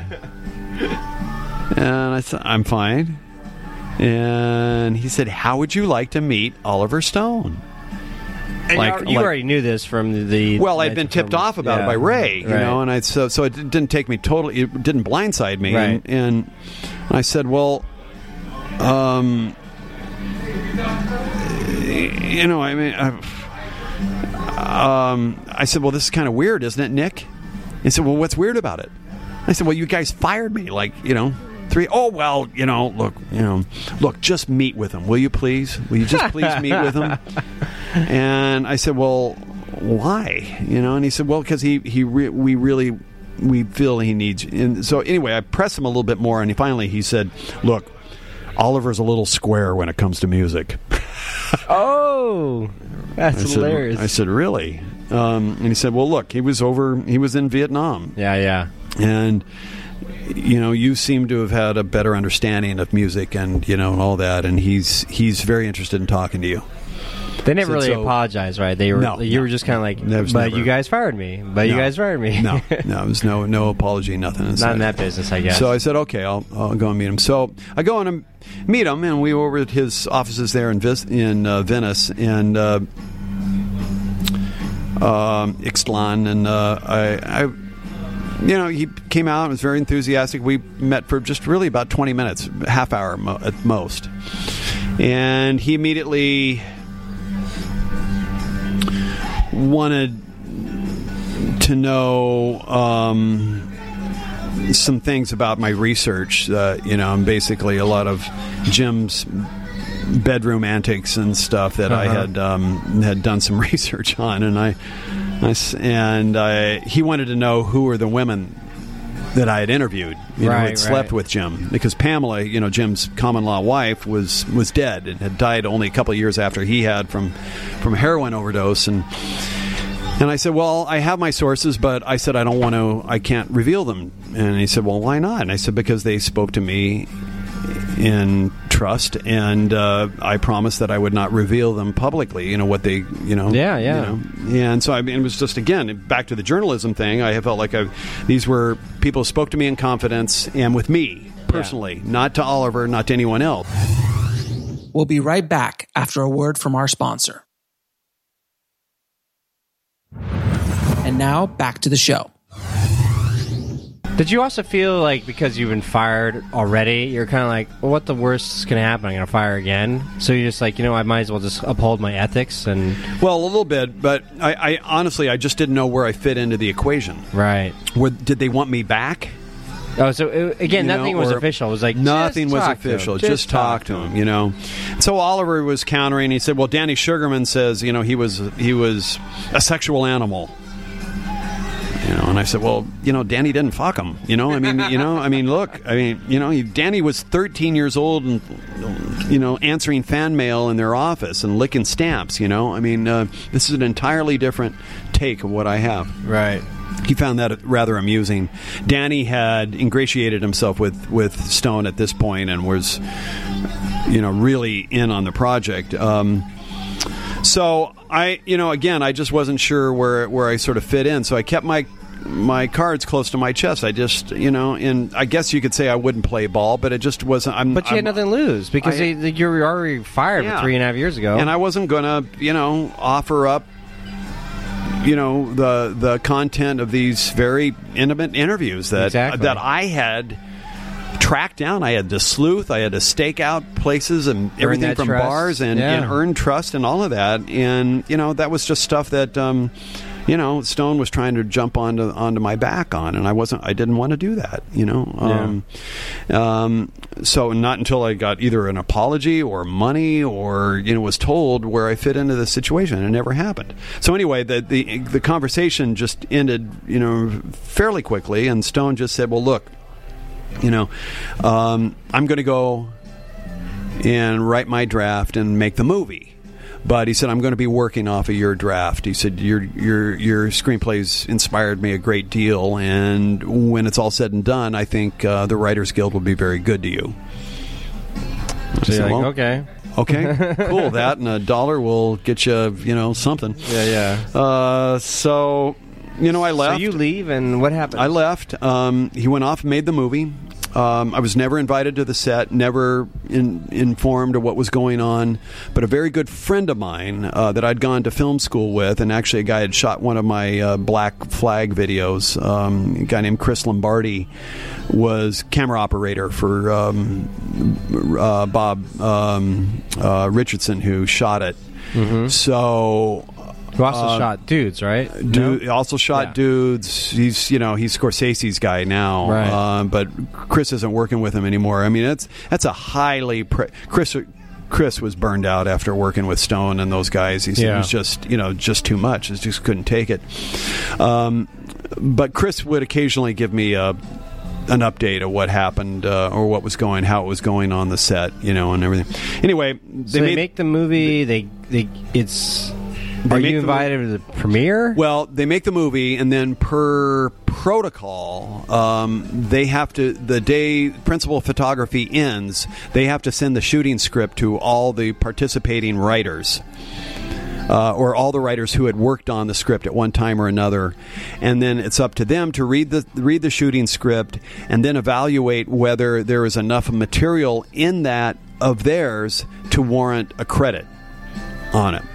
And I said, "I'm fine." And he said, "How would you like to meet Oliver Stone?" And like, you like, already knew this from the. the well, I'd been tipped off about yeah, it by Ray, you right. know, and I so so it didn't take me totally. It didn't blindside me, right. and, and I said, "Well, um, you know, I mean, I, um, I said, well, this is kind of weird, isn't it, Nick?" He said, "Well, what's weird about it?" I said, "Well, you guys fired me, like, you know." Three. Oh well, you know. Look, you know. Look, just meet with him, will you please? Will you just please meet with him? And I said, "Well, why?" You know. And he said, "Well, because he he re- we really we feel he needs." And so anyway, I pressed him a little bit more, and he finally he said, "Look, Oliver's a little square when it comes to music." Oh, that's I hilarious. Said, I said, "Really?" Um, and he said, "Well, look, he was over. He was in Vietnam." Yeah, yeah. And you know, you seem to have had a better understanding of music and, you know, and all that, and he's he's very interested in talking to you. They never So- really so- apologized, right? They were No, you no. were just kind of like, There was but never- you guys fired me. But you No. guys fired me. No, no, there's no no apology, nothing. It's Not in like- that business, I guess. So I said, okay, I'll, I'll go and meet him. So I go and meet him, and we were over at his offices there in Vis- in uh, Venice, and uh, um, Ixtlan, and uh, I, I, you know, he came out and was very enthusiastic. We met for just really about twenty minutes, half hour mo- at most, and he immediately wanted to know um, some things about my research. Uh, you know, and basically a lot of Jim's bedroom antics and stuff that I Uh-huh. had um, had done some research on, and I, I s- and I, he wanted to know who were the women that I had interviewed, you know, who Right, had slept right. with Jim, because Pamela, you know, Jim's common law wife, was was dead and had died only a couple of years after he had from from a heroin overdose, and and I said, well, I have my sources, but I said I don't want to, I can't reveal them, and he said, well, why not? And I said, because they spoke to me in trust, and uh, I promised that I would not reveal them publicly. You know what they, you know, Yeah, yeah. you know. Yeah, and so I mean, it was just, again, back to the journalism thing. I felt like I, these were people who spoke to me in confidence and with me personally, not to Oliver, not to anyone else. We'll be right back after a word from our sponsor. And now back to the show. Did you also feel like because you've been fired already, you're kind of like, well, what the worst is going to happen? I'm going to fire again. So you're just like, you know, I might as well just uphold my ethics and Well, a little bit, but I, I honestly, I just didn't know where I fit into the equation. right. Where, did they want me back? Oh, so it, again, You know, nothing was or official. It was like nothing just was talk to official. him. Just, talk to him, you know. So Oliver was countering. He said, "Well, Danny Sugarman says, you know, he was he was a sexual animal." You know, and I said, "Well, you know, Danny didn't fuck him. You know, I mean, you know, I mean, look, I mean, you know, he, Danny was thirteen years old and, you know, answering fan mail in their office and licking stamps. You know, I mean, uh, this is an entirely different take of what I have." Right. He found that rather amusing. Danny had ingratiated himself with, with Stone at this point and was, you know, really in on the project. Um, so I, you know, again, I just wasn't sure where where I sort of fit in. So I kept my my cards close to my chest. I just, you know, and I guess you could say I wouldn't play ball, but it just wasn't. I'm, But you I'm, had nothing to lose because I- they, you were already fired Yeah. for three and a half years ago. and I wasn't going to, you know, offer up, you know, the the content of these very intimate interviews that Exactly. that I had tracked down. I had to sleuth. I had to stake out places and everything that from trust. bars and, Yeah. and earn trust and all of that. And you know, that was just stuff that. Um, you know, Stone was trying to jump onto onto my back on, and I wasn't. I didn't want to do that. You know, um, um, so not until I got either an apology or money, or you know, was told where I fit into the situation. It never happened. So anyway, the the the conversation just ended, you know, fairly quickly, and Stone just said, "Well, look, you know, um, I'm going to go and write my draft and make the movie." But he said, "I'm going to be working off of your draft." He said, your your your screenplays inspired me a great deal, and when it's all said and done, I think uh, the Writers Guild will be very good to you. I So said, you're like, "Well, okay. okay, cool. That and a dollar will get you, you know, something." Yeah, yeah. Uh, so, you know, I left. So you leave, and what happened? I left. Um, he went off and made the movie. Um, I was never invited to the set, never in, informed of what was going on. But a very good friend of mine uh, that I'd gone to film school with, and actually a guy had shot one of my uh, Black Flag videos, um, a guy named Chris Lombardi, was camera operator for um, uh, Bob um, uh, Richardson, who shot it. Mm-hmm. So... Who also uh, shot dudes, right? Dude, No? also shot Yeah. dudes. He's, you know, he's Scorsese's guy now, Right. um, but Chris isn't working with him anymore. I mean, that's that's a highly pre- Chris. Chris was burned out after working with Stone and those guys. He said Yeah. it was just, you know, just too much. He just couldn't take it. Um, but Chris would occasionally give me a. an update of what happened uh, or what was going, how it was going on the set, you know, and everything. Anyway, they, So they made, make the movie. They they it's They Are make you the invited to the premiere? Well, they make the movie, and then per protocol, um, they have to, the day principal photography ends, they have to send the shooting script to all the participating writers. Uh, or all the writers who had worked on the script at one time or another, and then it's up to them to read the read the shooting script and then evaluate whether there is enough material in that of theirs to warrant a credit on it.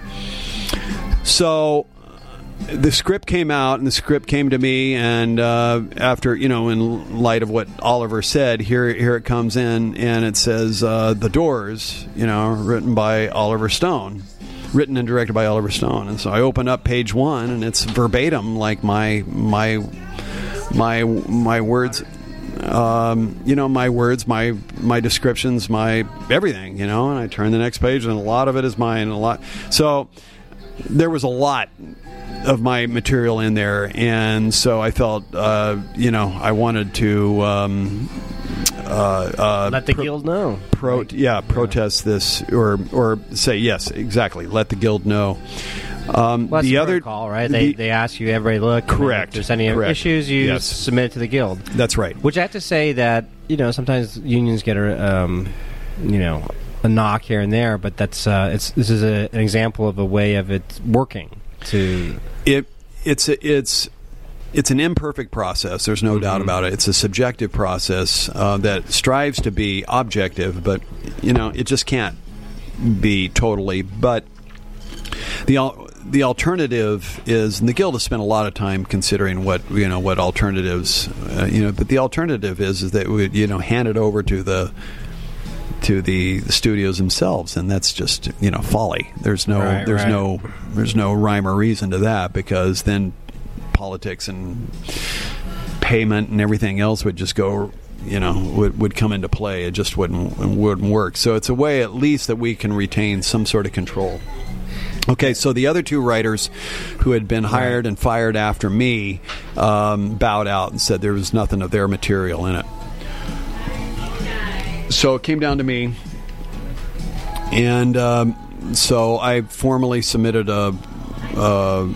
So the script came out, and the script came to me, and uh, after, you know, in light of what Oliver said, here here it comes in, and it says uh, The Doors, you know, written by Oliver Stone. Written and directed by Oliver Stone. And so I open up page one, and it's verbatim, like my my my my words, um, you know, my words, my my descriptions, my everything, you know. And I turn the next page, and a lot of it is mine. A lot. So there was a lot of my material in there, and so I felt, uh, you know, I wanted to. Um, Uh, uh, Let the pro- guild know. Pro- Right. yeah, protest this, or or say yes, exactly. Let the guild know. Um, Well, that's the the other call, right? They the- they ask you, everybody look. and then Correct. If there's any Correct. issues, you Yes. submit it to the guild. That's right. Which I have to say that, you know, sometimes unions get a, um, you know, a knock here and there, but that's uh, it's this is a, an example of a way of it working. To It it's it's. It's an imperfect process. There's no mm-hmm. doubt about it. It's a subjective process uh, that strives to be objective, but you know it just can't be totally. But the al- the alternative is, and the guild has spent a lot of time considering what you know what alternatives, uh, you know. But the alternative is is that we would you know hand it over to the to the, the studios themselves, and that's just you know folly. There's no right, there's right. no there's no rhyme or reason to that, because then politics and payment and everything else would just go, you know, would, would come into play. It just wouldn't wouldn't work. So it's a way, at least, that we can retain some sort of control. Okay, so the other two writers who had been hired and fired after me um, bowed out and said there was nothing of their material in it. So it came down to me, and um, so I formally submitted a. a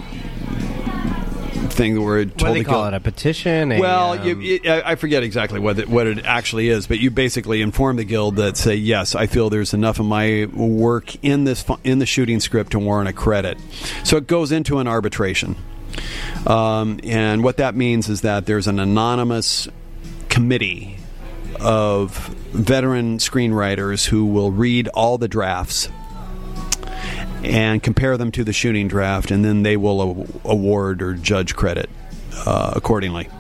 thing where it told what do they the call guild, it? A petition? A, well, um, you, it, I forget exactly what it, what it actually is, but you basically inform the guild that say, yes, I feel there's enough of my work in this in the shooting script to warrant a credit. So it goes into an arbitration, um, and what that means is that there's an anonymous committee of veteran screenwriters who will read all the drafts and compare them to the shooting draft, and then they will a- award or judge credit uh, accordingly.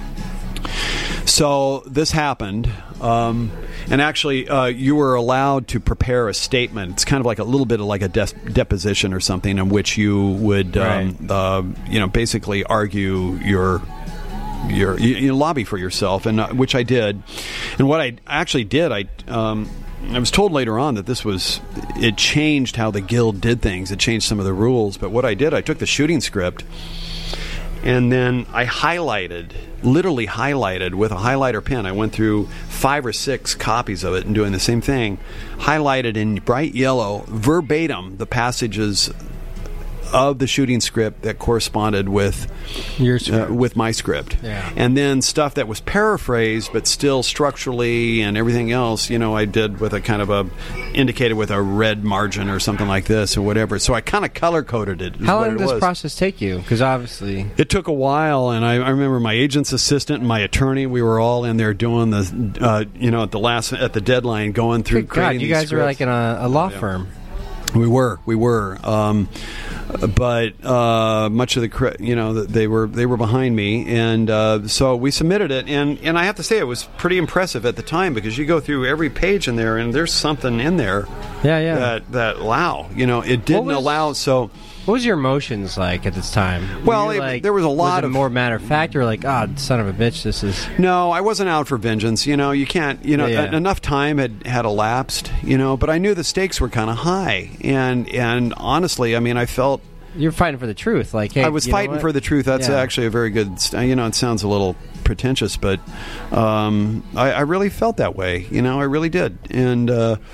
So this happened, um, and actually uh, you were allowed to prepare a statement. It's kind of like a little bit of like a des- deposition or something, in which you would um, Right. uh, you know, basically argue your your you, you lobby for yourself, and uh, which I did. And what I actually did, I um, I was told later on that this was, it changed how the guild did things. It changed some of the rules. But what I did, I took the shooting script, and then I highlighted, literally highlighted with a highlighter pen. I went through five or six copies of it and doing the same thing. Highlighted in bright yellow, verbatim, the passages of the shooting script that corresponded with Your script. Uh, with my script. Yeah. And then stuff that was paraphrased but still structurally and everything else, you know, I did with a kind of a indicated with a red margin or something like this or whatever. So I kind of color coded it. is How what long it did this was. process take you? Because obviously, It took a while, and I, I remember my agent's assistant and my attorney. We were all in there doing the, uh, you know, at the last at the deadline, going through. good God, creating you these guys are scripts. like in a, a law Yeah. firm. We were, we were, um, but uh, much of the, cre- you know, they were they were behind me, and uh, so we submitted it, and, and I have to say it was pretty impressive at the time, because you go through every page in there, and there's something in there Yeah, yeah. that that wow, you know, it didn't was- allow. So What was your emotions like at this time? Were Well, you it- like- there was a lot it of- more matter of fact. You were like, "Ah, son of a bitch, this is." no, I wasn't out for vengeance. You know, you can't. You know, Yeah, yeah. e- enough time had had elapsed. You know, but I knew the stakes were kind of high, and and honestly, I mean, I felt. You're fighting for the truth. Like, hey, I was you know fighting what? for the truth. That's Yeah. actually a very good. st- You know, it sounds a little pretentious, but um, I, I really felt that way. You know, I really did, and uh,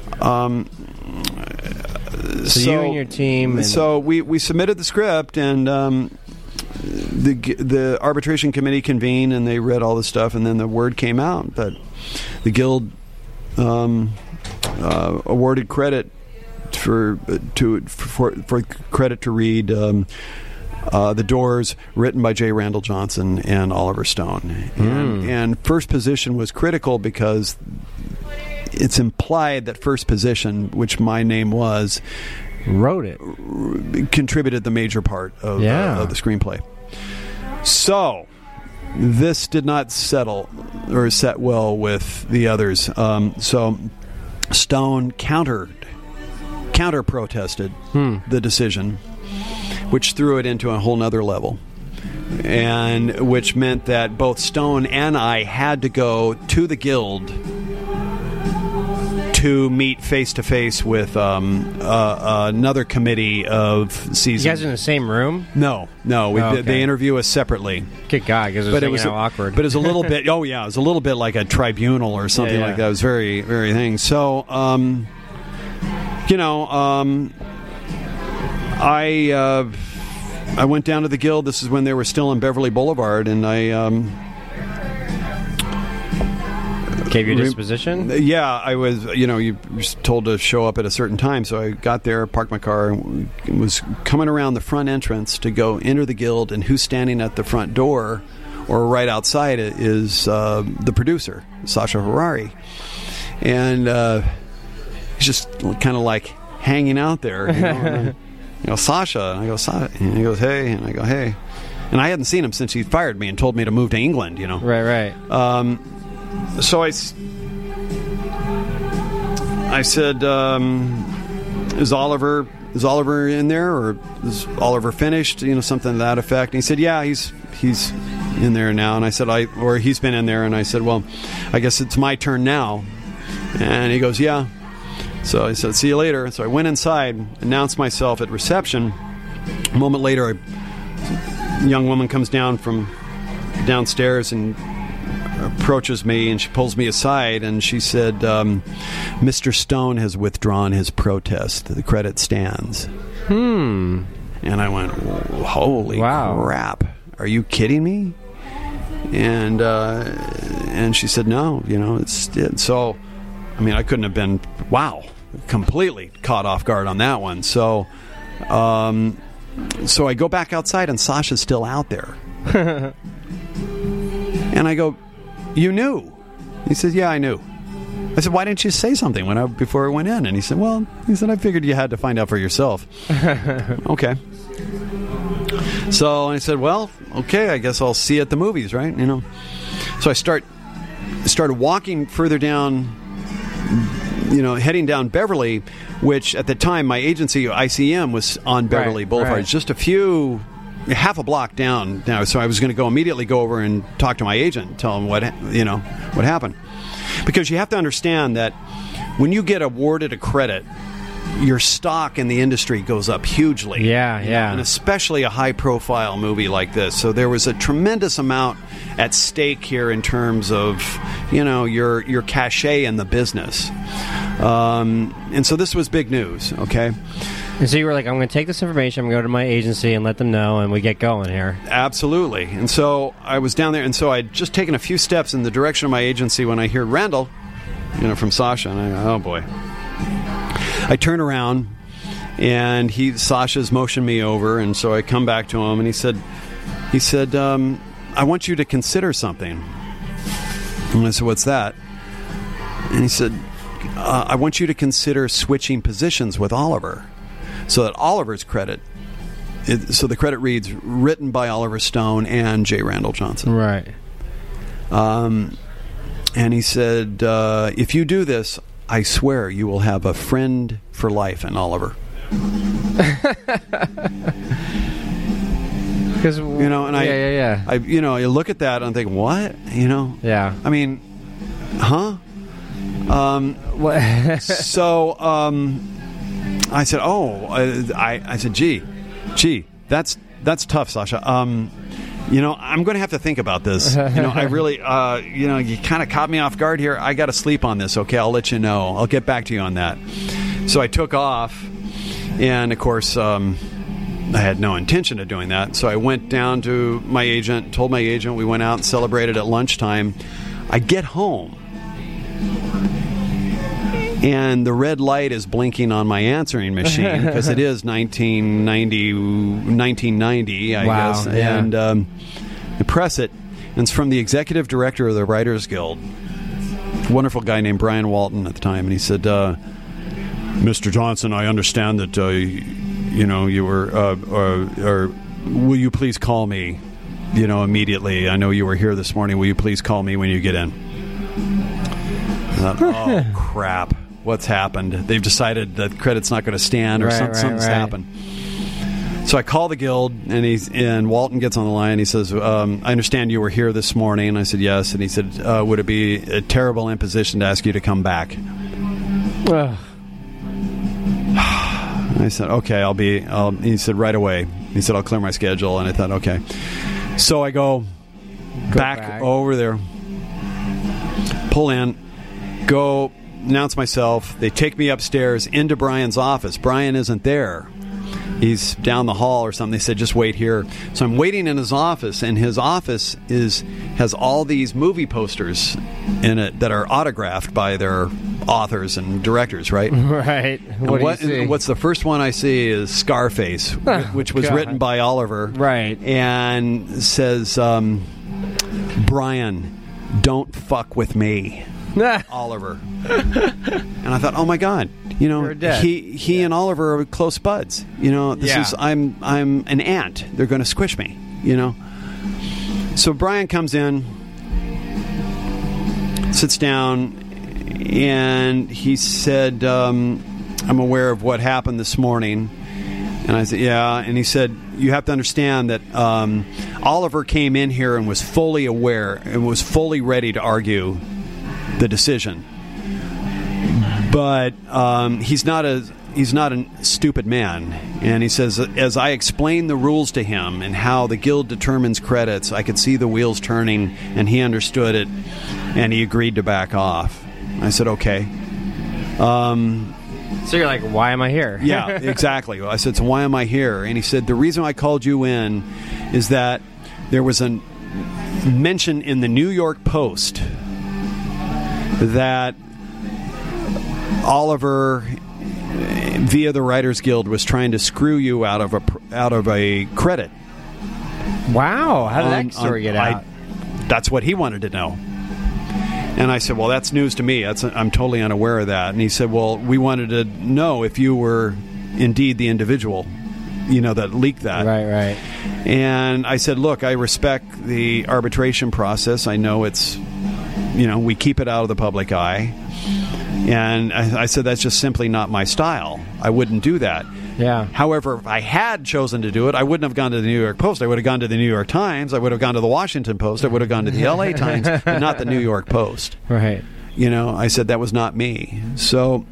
Um, so, so you and your team. And so we, we submitted the script, and um, the the arbitration committee convened, and they read all the stuff, and then the word came out that the guild um, uh, awarded credit for to for, for credit to read. Um, Uh, The Doors, written by J. Randall Johnson and Oliver Stone. And, Mm. and First Position was critical because it's implied that First Position, which my name was, wrote it, contributed the major part of, yeah. uh, of the screenplay. So, this did not settle or set well with the others. Um, so, Stone countered, counter-protested hmm. the decision, which threw it into a whole nother level, and which meant that both Stone and I had to go to the guild to meet face to face with um, uh, another committee of season. You guys are in the same room? No, no. We, oh, okay. They interview us separately. Good God, because but it was a, awkward. But it was a little bit. Oh yeah, it was a little bit like a tribunal or something yeah, yeah. like that. It was very, very thing. So, um, you know. Um, I uh, I went down to the guild. This is when they were still on Beverly Boulevard, and I um, gave your disposition. Yeah, I was. You know, you were told to show up at a certain time, so I got there, parked my car, and was coming around the front entrance to go enter the guild. And who's standing at the front door, or right outside it, is uh, the producer, Sasha Harari, and uh, he's just kind of like hanging out there. You know? You know, Sasha, and I go, Sasha, and he goes, hey, and I go, hey. And I hadn't seen him since he fired me and told me to move to England, you know. Right, right. Um, so I, I said, um, is Oliver, is Oliver in there, or is Oliver finished, you know, something to that effect? And he said, yeah, he's, he's in there now. And I said, I, or he's been in there. And I said, well, I guess it's my turn now. And he goes, yeah. So I said, see you later. So I went inside, announced myself at reception. A moment later, a young woman comes down from downstairs and approaches me, and she pulls me aside, and she said, um, Mister Stone has withdrawn his protest. The credit stands. Hmm. And I went, holy wow. crap. Are you kidding me? And uh, and she said, no, you know, it's it. So, I mean, I couldn't have been, wow. Completely caught off guard on that one. So, um, so I go back outside, and Sasha's still out there. And I go, "You knew?" He says, "Yeah, I knew." I said, "Why didn't you say something when I before I went in?" And he said, "Well," he said, "I figured you had to find out for yourself." Okay. So I said, "Well, okay, I guess I'll see you at the movies, right?" You know. So I start started walking further down. You know, heading down Beverly, which at the time my agency I C M was on Beverly right, Boulevard, right. just a few, half a block down now. So I was going to go immediately go over and talk to my agent, and tell him what you know what happened, because you have to understand that when you get awarded a credit, your stock in the industry goes up hugely. Yeah, you yeah, know, and especially a high-profile movie like this. So there was a tremendous amount at stake here in terms of, you know, your your cachet in the business. Um, and so this was big news, okay? And so you were like, I'm going to take this information, I'm going to go to my agency and let them know, and we get going here. Absolutely. And so I was down there, and so I'd just taken a few steps in the direction of my agency when I hear Randall, you know, from Sasha, and I go, oh boy. I turn around, and he Sasha's motioned me over, and so I come back to him, and he said, he said, um, I want you to consider something. And I said, what's that? And he said, uh, I want you to consider switching positions with Oliver, so that Oliver's credit, it, so the credit reads written by Oliver Stone and J. Randall Johnson. Right. Um, and he said, uh, if you do this, I swear you will have a friend for life in Oliver. Because you know, and I, yeah, yeah, yeah. I, you know, you look at that and think, what? You know, yeah. I mean, huh? Um, what? so, um, I said, oh, I, I, I said, gee, gee, that's that's tough, Sasha. Um, You know, I'm going to have to think about this. You know, I really, uh, you know, you kind of caught me off guard here. I got to sleep on this. Okay, I'll let you know. I'll get back to you on that. So I took off, and of course, um, I had no intention of doing that. So I went down to my agent, told my agent, we went out and celebrated at lunchtime. I get home, and the red light is blinking on my answering machine because it is nineteen ninety, nineteen ninety, I wow, guess. Yeah. And um, I press it, and it's from the executive director of the Writers Guild, a wonderful guy named Brian Walton at the time. And he said, uh, Mister Johnson, I understand that, uh, you know, you were, uh, or, or will you please call me, you know, immediately? I know you were here this morning. Will you please call me when you get in? I thought, oh, crap. What's happened? They've decided that credit's not going to stand, or right, some, right, something's right. happened. So I call the Guild, and he's and Walton gets on the line. He says, um, I understand you were here this morning. And I said, yes. And he said, uh, would it be a terrible imposition to ask you to come back? Ugh. I said, okay, I'll be, I'll, he said, right away. He said, I'll clear my schedule. And I thought, okay. So I go, Go back, back over there, pull in, go announce myself. They take me upstairs into Brian's office. Brian isn't there. He's down the hall or something. They said, just wait here. So I'm waiting in his office, and his office is has all these movie posters in it that are autographed by their authors and directors, right? Right. And What, what do you see? What's the first one I see is Scarface, which was God. written by Oliver. Right. And says, um, Brian, don't fuck with me. Oliver. And I thought, oh my God, you know, You're dead. he he and Oliver are close buds. You know, this Yeah. is I'm I'm an ant. They're going to squish me. You know. So Brian comes in, sits down, and he said, um, "I'm aware of what happened this morning." And I said, yeah. And he said, you have to understand that um, Oliver came in here and was fully aware and was fully ready to argue the decision. But um, he's not a he's not a stupid man. And he says, as I explained the rules to him and how the Guild determines credits, I could see the wheels turning, and he understood it, and he agreed to back off. I said, okay. Um, So you're like, why am I here? yeah, exactly. I said, so why am I here? And he said, the reason I called you in is that there was a mention in the New York Post that Oliver, via the Writers Guild, was trying to screw you out of a out of a credit. Wow. How did On- that story on- get I- out? That's what he wanted to know. And I said, well, that's news to me. That's, I'm totally unaware of that. And he said, well, we wanted to know if you were indeed the individual, you know, that leaked that. Right, right. And I said, look, I respect the arbitration process. I know it's, you know, we keep it out of the public eye. And I, I said, that's just simply not my style. I wouldn't do that. Yeah. However, if I had chosen to do it, I wouldn't have gone to the New York Post. I would have gone to the New York Times. I would have gone to the Washington Post. I would have gone to the L A Times, but not the New York Post. Right. You know, I said, that was not me. So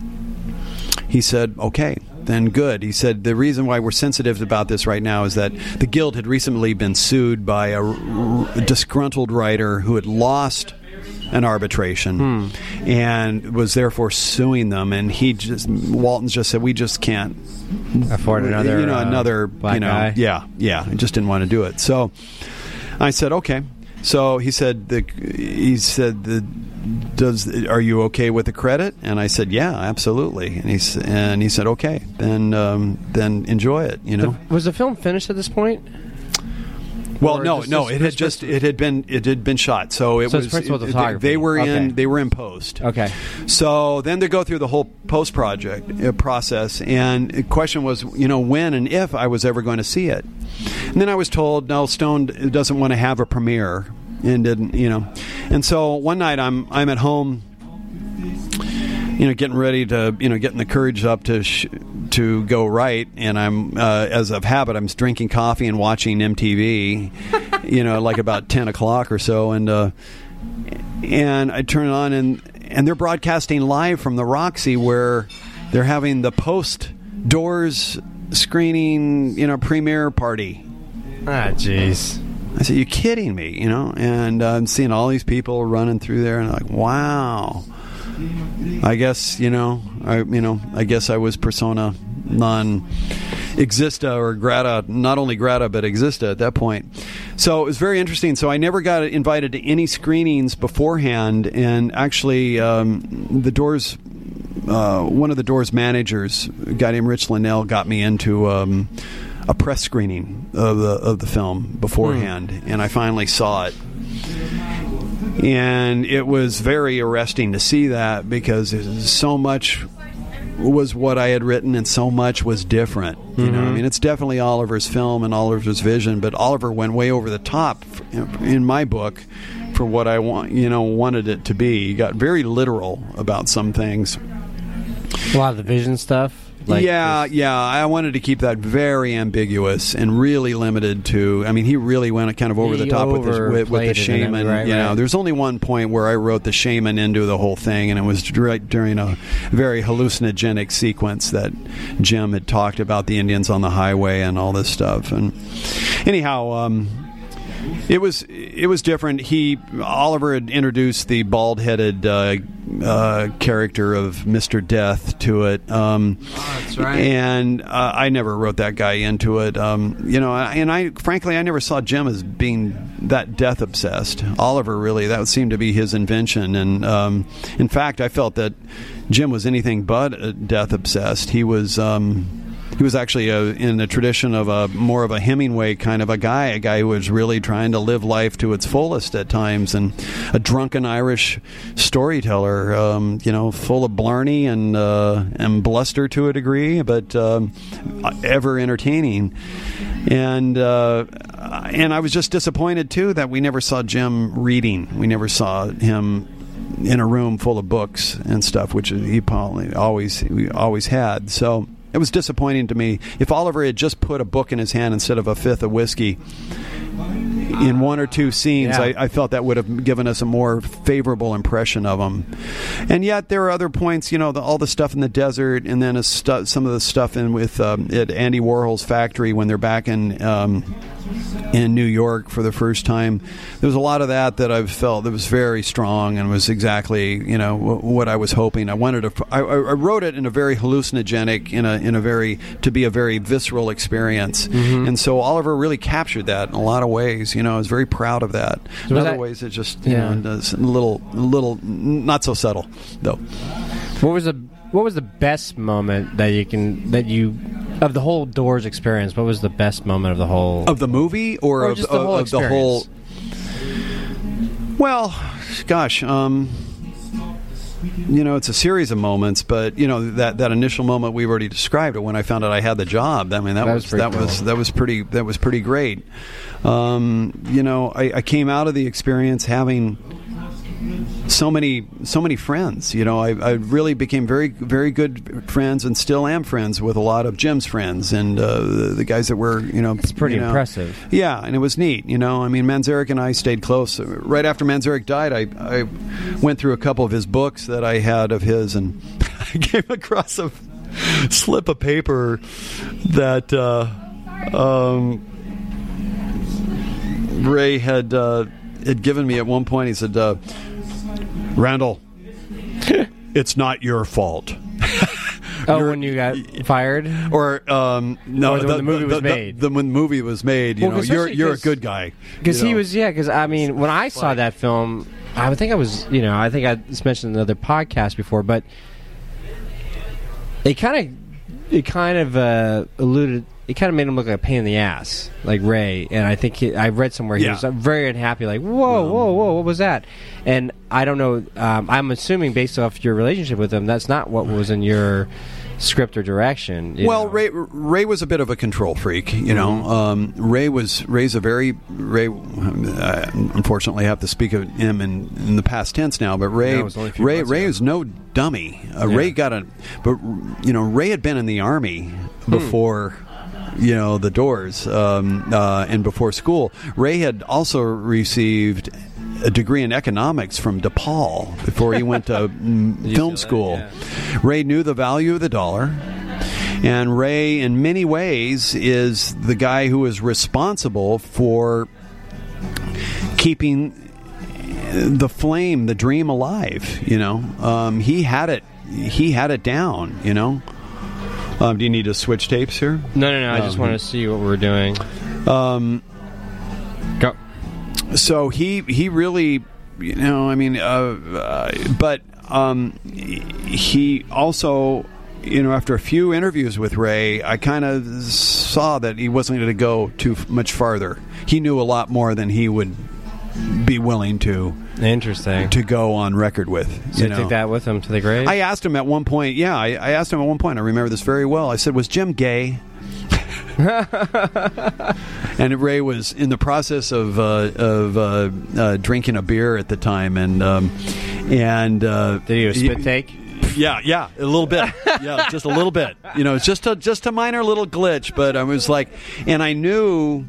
he said, okay, then good. He said, the reason why we're sensitive about this right now is that the Guild had recently been sued by a r- disgruntled writer who had lost an arbitration Hmm. and was therefore suing them. And he just, Walton just said, we just can't Afford another, you know, uh, another, black you know, eye. yeah, yeah. I just didn't want to do it. So I said, okay. So he said, the, he said, the, does, are you okay with the credit? And I said, yeah, absolutely. And he, s- and he said, okay, then, um, then enjoy it, you know? The- was the film finished at this point? Well, Or no, just no. this- It had this just principal- it had been it had been shot, so it So it's was principal it- they- photography. they were Okay. in they were in post. Okay. So then they go through the whole post project uh, process, and the question was, you know, when and if I was ever going to see it. And then I was told, no, Stone doesn't want to have a premiere, and didn't, you know. And so one night I'm I'm at home, you know, getting ready to, you know, getting the courage up to sh- to go right, and I'm uh, as of habit, I'm drinking coffee and watching M T V, you know, like about ten o'clock or so, and uh, and I turn it on, and and they're broadcasting live from the Roxy, where they're having the post doors screening, you know, premiere party. Ah, jeez. I said, "You kidding me?" You know, and uh, I'm seeing all these people running through there, and I'm like, "Wow." I guess you know, I you know, I guess I was persona non exista or grata, not only grata but exista at that point. So it was very interesting. So I never got invited to any screenings beforehand, and actually, um, the Doors, uh, one of the Doors managers, a guy named Rich Linnell, got me into um, a press screening of the of the film beforehand, mm. and I finally saw it. And it was very arresting to see that, because so much was what I had written and so much was different. You mm-hmm. know, I mean, it's definitely Oliver's film and Oliver's vision, but Oliver went way over the top in my book for what I want, you know, wanted it to be. He got very literal about some things. A lot of the vision stuff. Like yeah, this. yeah. I wanted to keep that very ambiguous and really limited to. I mean, he really went kind of over he the top with, his, with, with the shaman. Right, you know, right. There's only one point where I wrote the shaman into the whole thing, and it was right during a very hallucinogenic sequence that Jim had talked about the Indians on the highway and all this stuff. And anyhow, um, it was it was different. He Oliver had introduced the bald-headed uh, uh, character of Mister Death to it. Um, oh, that's right. And uh, I never wrote that guy into it. Um, you know, and I frankly I never saw Jim as being that death obsessed. Oliver really, that seemed to be his invention. And um, in fact, I felt that Jim was anything but uh, death obsessed. He was. Um, He was actually a, in the tradition of a more of a Hemingway kind of a guy, a guy who was really trying to live life to its fullest at times, and a drunken Irish storyteller, um, you know, full of blarney and uh, and bluster to a degree, but um, ever entertaining. And uh, and I was just disappointed too that we never saw Jim reading. We never saw him in a room full of books and stuff, which he probably always he always had. So. It was disappointing to me. If Oliver had just put a book in his hand instead of a fifth of whiskey in one or two scenes, yeah. I, I felt that would have given us a more favorable impression of him. And yet there are other points, you know, the, all the stuff in the desert, and then a stu- some of the stuff in with um, at Andy Warhol's factory when they're back in um, in New York for the first time. There was a lot of that that I felt that was very strong and was exactly, you know, w- what I was hoping. I wanted to. I, I wrote it in a very hallucinogenic, in a in a very to be a very visceral experience, mm-hmm. and so Oliver really captured that in a lot of ways. You know, I was very proud of that. So in other that, ways, it just you yeah. know, a little little not so subtle though. What was the What was the best moment that you can that you of the whole Doors experience? What was the best moment of the whole of the movie, or, or of, just the whole of, of the whole? Well, gosh, um, you know, it's a series of moments, but you know that, that initial moment we've already described it when I found out I had the job. I mean, that, that was, was that cool. was that was pretty that was pretty great. Um, you know, I, I came out of the experience having so many so many friends. You know, I, I really became very very good friends, and still am friends with a lot of Jim's friends and uh, the, the guys that were, you know, it's pretty you know, impressive. Yeah, and it was neat. You know, I mean, Manzarek and I stayed close. Right after Manzarek died, I I went through a couple of his books that I had of his, and I came across a slip of paper that uh, um, Ray had uh, had given me at one point. He said, Uh, Randall, it's not your fault. Oh, You're, when you got fired, or um, no, or the, the, when the movie the, was the, made. The, the, when the movie was made, you well, know, you're you're a good guy. Because you know? he was, yeah. Because I mean, when I saw that film, I think I was, you know, I think I just mentioned another podcast before, but it kind of, it kind of uh, alluded. It kind of made him look like a pain in the ass, like Ray. And I think he, I read somewhere he yeah. was very unhappy, like, whoa, um, whoa, whoa, what was that? And I don't know, um, I'm assuming based off your relationship with him, that's not what was in your script or direction. Well, know. Ray Ray was a bit of a control freak, you know. Mm-hmm. Um, Ray was Ray's a very Ray. Uh, unfortunately, I have to speak of him in, in the past tense now. But Ray no, Ray Ray is no dummy. Uh, yeah. Ray got a, but you know, Ray had been in the Army before. Hmm. You know, the Doors, um, uh, and before school. Ray had also received a degree in economics from DePaul before he went to film school. That, yeah. Ray knew the value of the dollar, and Ray, in many ways, is the guy who is responsible for keeping the flame, the dream alive. You know, um, he had it. He had it down. You know. Um, do you need to switch tapes here? No, no, no. I just Um, wanted to see what we were doing. Um, Go. so he he really, you know, I mean, uh, uh, but um, he also, you know, after a few interviews with Ray, I kind of saw that he wasn't going to go too much farther. He knew a lot more than he would be willing to Interesting. to go on record with. So You you know? take that with him to the grave? I asked him at one point. Yeah, I, I asked him at one point. I remember this very well. I said, "Was Jim gay?" And Ray was in the process of uh, of uh, uh, drinking a beer at the time, and um, and uh, Did he do a spit he- take? Yeah, yeah, a little bit. Yeah, just a little bit. You know, it's just a just a minor little glitch, but I was like, and I knew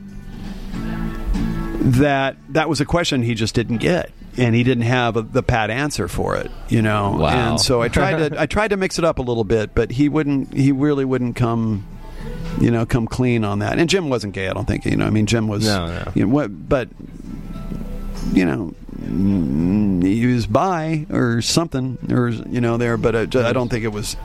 that that was a question he just didn't get, and he didn't have a, the pat answer for it. You know, Wow. and so I tried to I tried to mix it up a little bit, but he wouldn't. He really wouldn't come. You know, come clean on that. And Jim wasn't gay, I don't think. You know, I mean, Jim was. No, no. You know, what, but you know, mm, he was bi or something, or you know, there. But I, I don't think it was.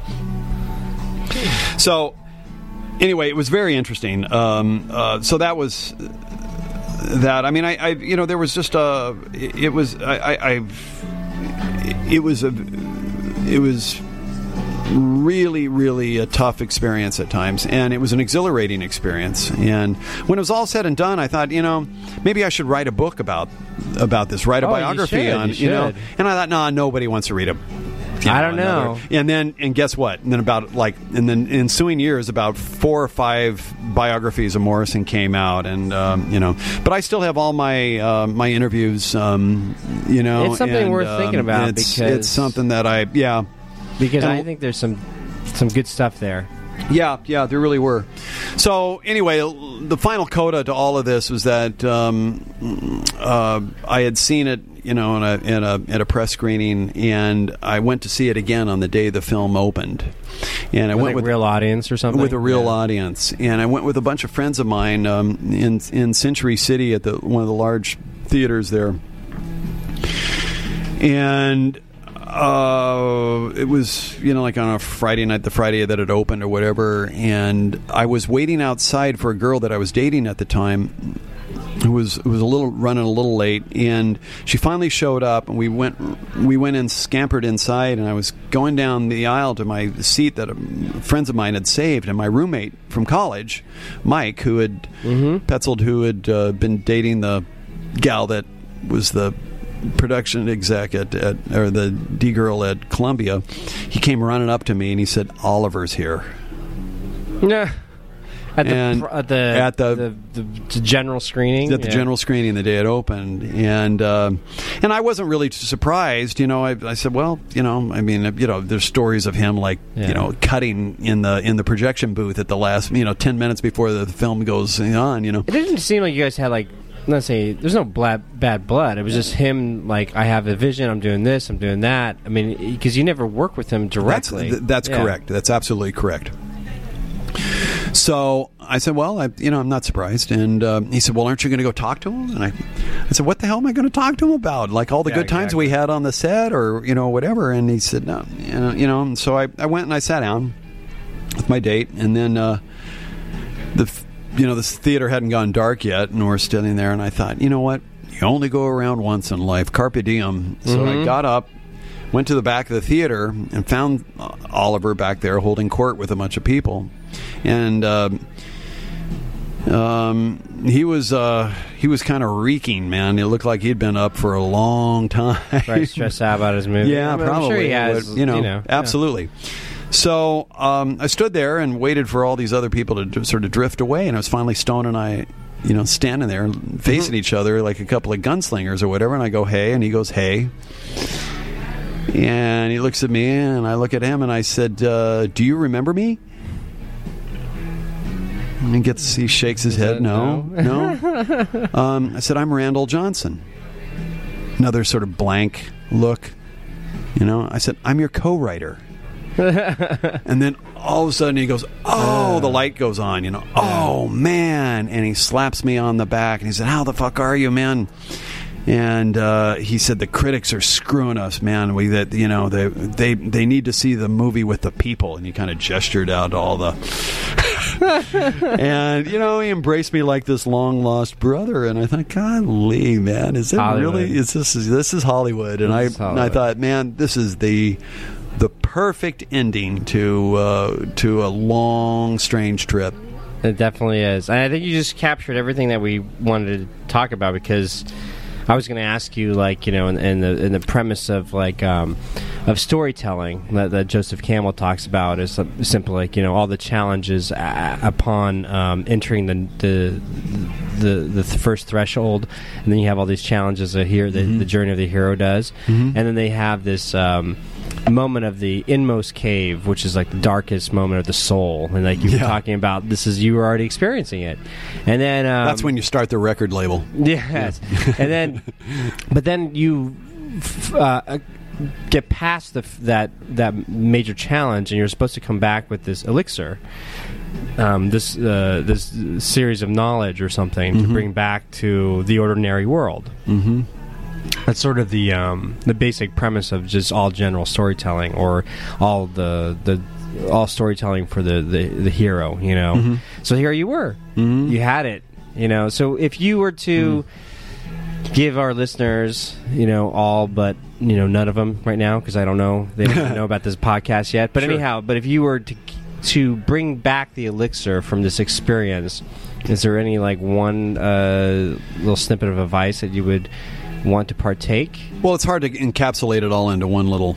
So, anyway, it was very interesting. Um, uh, so that was that. I mean, I, I, you know, there was just a. It, it was. I, I. I it was a. It was. really, really a tough experience at times, and it was an exhilarating experience. And when it was all said and done, I thought, you know, maybe I should write a book about about this, write a Oh, you biography should, on, you know. should. And I thought, no, nah, nobody wants to read a. you I don't another- know. And then, and guess what? And then about like, in the ensuing years, about four or five biographies of Morrison came out, and um, you know, but I still have all my uh, my interviews. Um, you know, It's something and, worth um, thinking about It's, because- it's something that I, yeah. Because And- I think there's some some good stuff there. Yeah, yeah, there really were. So anyway, the final coda to all of this was that um, uh, I had seen it, you know, in a, in a at a press screening, and I went to see it again on the day the film opened. And I With went a with real audience or something? with a real Yeah. audience, and I went with a bunch of friends of mine um, in in Century City at the one of the large theaters there, and. Uh, it was, you know, like on a Friday night, the Friday that it opened or whatever, and I was waiting outside for a girl that I was dating at the time, who was who was a little running a little late, and she finally showed up, and we went we went and scampered inside, and I was going down the aisle to my seat that um, friends of mine had saved, and my roommate from college, Mike, who had Mm-hmm. Petzold, who had uh, been dating the gal that was the production exec at, at or the D girl at Columbia, he came running up to me and he said, "Oliver's here." Yeah. At the, And pr- at the at the- the, the, the general screening? At the Yeah. general screening the day it opened, and uh, and I wasn't really surprised. You know, I, I said, well, you know, I mean, you know, there's stories of him like Yeah. you know cutting in the in the projection booth at the last you know ten minutes before the film goes on. You know, It didn't seem like you guys had like, let's say, there's no bla- bad blood. It was just him like, I have a vision, I'm doing this, I'm doing that. I mean, because you never work with him that's directly. th- that's Yeah. correct. That's absolutely correct. So I said, well, I, you know, I'm not surprised. And uh, he said, well, aren't you going to go talk to him? And I, I said, what the hell am I going to talk to him about? Like all the Yeah, good times we exactly. had on the set, or you know, whatever. And he said, no, you know. You know and so I, I went and I sat down with my date, and then uh, the, f- you know, the theater hadn't gone dark yet, and we're standing there, and I thought, you know what? You only go around once in life, carpe diem. So Mm-hmm. I got up. Went to the back of the theater and found uh, Oliver back there holding court with a bunch of people, and uh, um, he was uh, he was kind of reeking, man. It looked like he'd been up for a long time. Probably stressed out about his movie. Yeah, I mean, probably. I'm sure he has. But, you know, yeah. absolutely. So um, I stood there and waited for all these other people to d- sort of drift away, and I was finally Stone and I, you know, standing there facing each other like a couple of gunslingers or whatever. And I go, "Hey," and he goes, "Hey." And he looks at me, and I look at him, and I said, uh, "Do you remember me?" And he gets, he shakes his head. said No, no. um, I said, "I'm Randall Johnson." Another sort of blank look. You know, I said, "I'm your co-writer." And then all of a sudden he goes, "Oh," the light goes on, you know, "Oh, man." And he slaps me on the back, and he said, "How the fuck are you, man?" and uh, he said the critics are screwing us, man. We that you know they they they need to see the movie with the people, and he kind of gestured out all the. And you know, he embraced me like this long lost brother, and I thought, golly, man, is it Hollywood. really? Is this this is Hollywood? And I This is Hollywood. I thought, man, this is the the perfect ending to uh, to a long, strange trip. It definitely is. And I think you just captured everything that we wanted to talk about, because I was going to ask you, like, you know, in, in the in the premise of like um, of storytelling that, that Joseph Campbell talks about is simply like, you know, all the challenges a- upon um, entering the, the the the first threshold, and then you have all these challenges that here the, Mm-hmm. the journey of the hero does, Mhm. and then they have this. Um, moment of the inmost cave, which is like the darkest moment of the soul, and like you were Yeah. talking about, this is you were already experiencing it, and then um, That's when you start the record label. yes, and then but then you f- uh, get past the f- that that major challenge, and you're supposed to come back with this elixir, um, this uh, this series of knowledge or something to bring back to the ordinary world. Mm-hmm. That's sort of the um, the basic premise of just all general storytelling, or all the the all storytelling for the, the, the hero, you know. Mm-hmm. So here you were, Mhm. you had it, you know. So if you were to give our listeners, you know, all but you know none of them right now, because I don't know, they don't even know about this podcast yet. But Sure. anyhow, but if you were to to bring back the elixir from this experience, is there any like one uh, little snippet of advice that you would want to partake? Well, it's hard to encapsulate it all into one little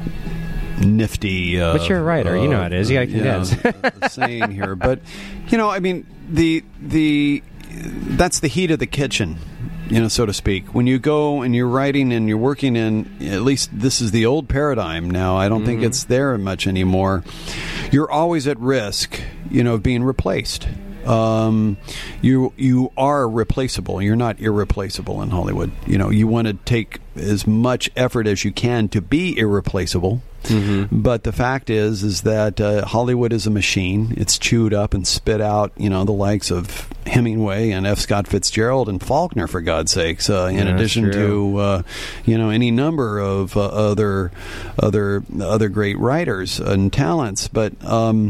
nifty. Uh, But you're a writer. You know how it is. You gotta condense. Yeah, uh, saying here, but you know, I mean, the the that's the heat of the kitchen, you know, so to speak. When you go and you're writing and you're working in, at least this is the old paradigm now. I don't think it's there much anymore. You're always at risk, you know, of being replaced. Um, you you are replaceable. You're not irreplaceable in Hollywood. You know, you want to take as much effort as you can to be irreplaceable. Mm-hmm. But the fact is, is that uh, Hollywood is a machine. It's chewed up and spit out, you know, the likes of Hemingway and F. Scott Fitzgerald and Faulkner, for God's sakes. Uh, in Yeah, that's addition true. to, uh, you know, any number of uh, other other other great writers and talents. But um,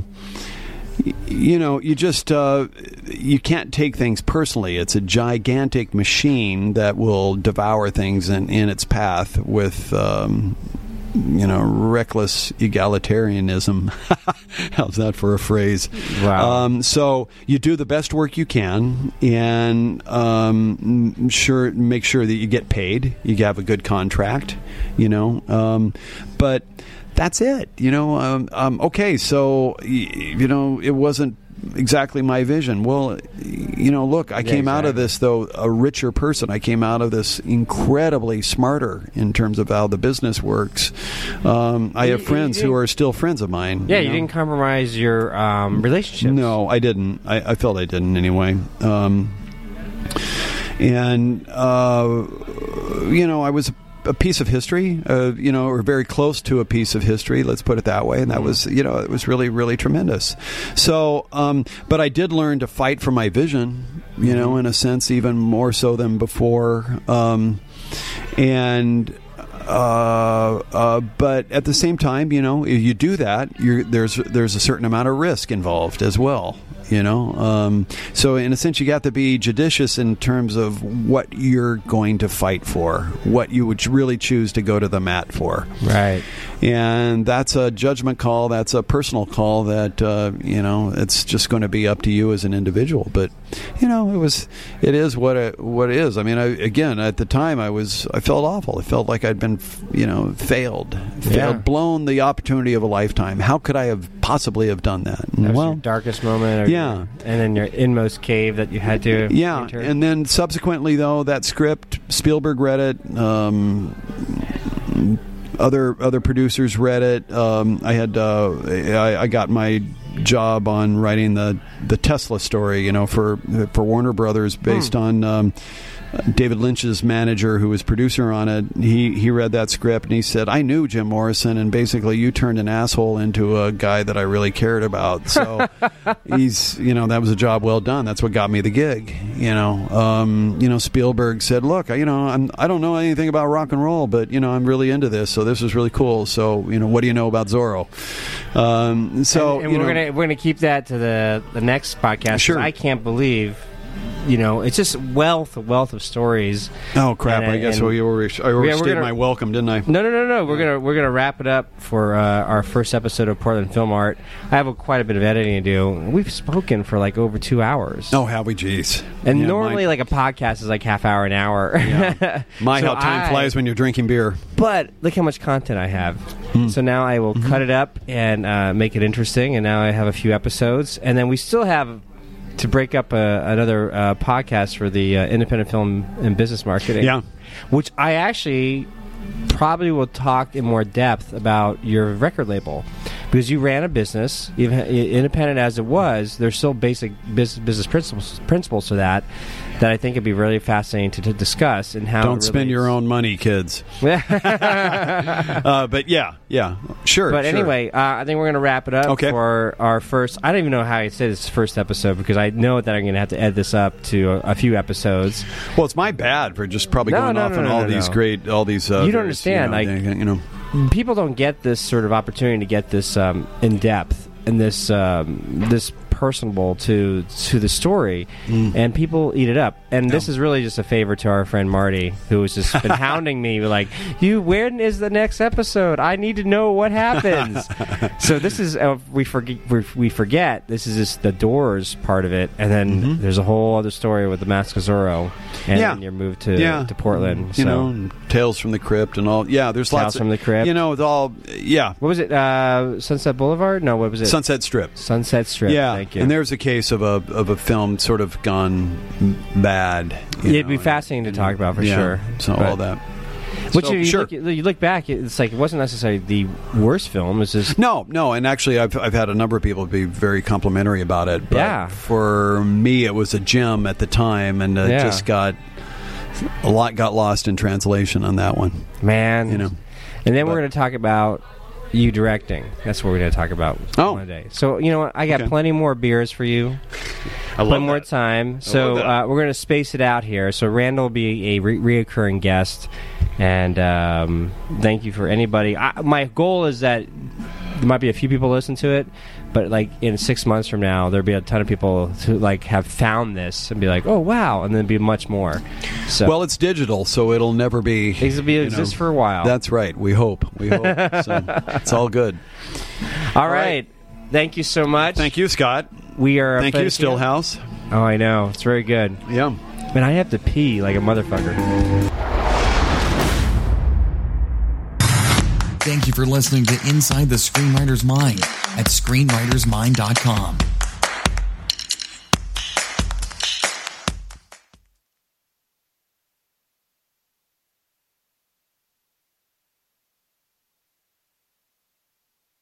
you know, you just uh, you can't take things personally. It's a gigantic machine that will devour things in, in its path with, um, you know, reckless egalitarianism. How's that for a phrase? Wow. Um, so you do the best work you can, and um, sure, make sure that you get paid. You have a good contract, you know, um, but. That's it, you know. Um, um, okay, so y- you know, it wasn't exactly my vision. Well, you know, look, I Yeah, came out of exactly. this though a richer person. I came out of this incredibly smarter in terms of how the business works. Um, I have You- friends you- who are still friends of mine. Yeah, you you know? didn't compromise your um, relationships. No, I didn't. I, I felt I didn't anyway. Um, and uh, you know, I was a piece of history, uh, you know, or very close to a piece of history. Let's put it that way. And that was, you know, it was really, really tremendous. So, um, but I did learn to fight for my vision, you know, in a sense, even more so than before. Um, and. Uh, uh, but at the same time, you know, if you do that, you're, there's there's a certain amount of risk involved as well. You know, um, so in a sense, you got to be judicious in terms of what you're going to fight for, what you would really choose to go to the mat for. Right. And that's a judgment call. That's a personal call that, uh, you know, it's just going to be up to you as an individual. But, you know, it was, it is what it, what it is. I mean, I, again, at the time I was, I felt awful. I felt like I'd been, you know, failed, failed, Yeah. blown the opportunity of a lifetime. How could I have possibly have done that? That was well, your darkest moment. Of yeah. your- and then your inmost cave that you had to. yeah, enter. and then subsequently, though, that script, Spielberg read it. Um, other other producers read it. Um, I had uh, I, I got my job on writing the the Tesla story, you know, for for Warner Brothers, based hmm. on um, David Lynch's manager, who was producer on it. He he read that script and he said, "I knew Jim Morrison, and basically you turned an asshole into a guy that I really cared about." So he's, you know, that was a job well done. That's what got me the gig. You know, um, you know, Spielberg said, "Look, you know, I'm I don't know anything about rock and roll, but you know, I'm really into this. So this is really cool. So you know, what do you know about Zorro?" Um, so and, and you we're know, gonna we're gonna keep that to the the next podcast. Sure. I can't believe. You know, it's just wealth, wealth of stories. Oh crap! And, I guess and, we over, I overstayed yeah, gonna, my welcome, didn't I? No, no, no, no. We're gonna we're gonna wrap it up for uh, our first episode of Portland Film Art. I have a, quite a bit of editing to do. We've spoken for like over two hours. Oh, have we? Jeez. And yeah, normally, my, like a podcast is like half hour, an hour. Yeah. My so how time I, flies when you're drinking beer. But look how much content I have. Mm. So now I will mm-hmm. cut it up and uh, make it interesting. And now I have a few episodes, and then we still have. To break up uh, another uh, podcast for the uh, Independent Film and Business Marketing. Yeah. Which I actually probably will talk in more depth about your record label. Because you ran a business, even independent as it was, there's still basic business, business principles principles to that that I think would be really fascinating to, to discuss. And how Don't spend your own money, kids. uh, but yeah, yeah, sure. But sure. anyway, uh, I think we're going to wrap it up okay. for our first. I don't even know how I said this first episode because I know that I'm going to have to edit this up to a, a few episodes. Well, it's my bad for just probably no, going no, off no, on no, all no, these no. great, all these. Uh, you don't various, understand, you know, like you know. People don't get this sort of opportunity to get this um, in depth and this um, this personable to to the story, mm. and people eat it up. And no. this is really just a favor to our friend Marty, who has just been hounding me like, "You, when is the next episode? I need to know what happens." So this is uh, we forget we forget this is just the Doors part of it, and then mm-hmm. there's a whole other story with the Mask of Zorro, and yeah. then you're moved to yeah. to Portland. You so. know, and Tales from the Crypt and all. Yeah, there's Tales lots from of, the Crypt. You know, it's all. Yeah. What was it? Uh, Sunset Boulevard? No, what was it? Sunset Strip. Sunset Strip. Yeah, thank you. And there's a case of a of a film sort of gone bad. It'd know, be fascinating and, to talk about for yeah, sure. So but, all that. Which so, you, sure. look, you look back, it's like it wasn't necessarily the worst film. It's just no, no. And actually, I've I've had a number of people be very complimentary about it. But yeah. for me, it was a gem at the time, and it yeah. just got a lot got lost in translation on that one. Man, you know. And then but, we're going to talk about you directing. That's what we're going to talk about oh. one day. So you know what? I got okay. plenty more beers for you. I love Plenty more that. time. So uh, we're going to space it out here. So Randall will be a re- reoccurring guest. And um, thank you for anybody. I, my goal is that there might be a few people listen to it, but like in six months from now, there'll be a ton of people who like have found this and be like, "Oh wow!" and then be much more. So well, it's digital, so it'll never be. It'll be exist know, for a while. That's right. We hope. We hope. So it's all good. All, all right. right. Thank you so much. Thank you, Scott. We are. Thank you, Stillhouse. Oh, I know. It's very good. Yeah. Man, I have to pee like a motherfucker. Thank you for listening to Inside the Screenwriter's Mind at screenwriters mind dot com.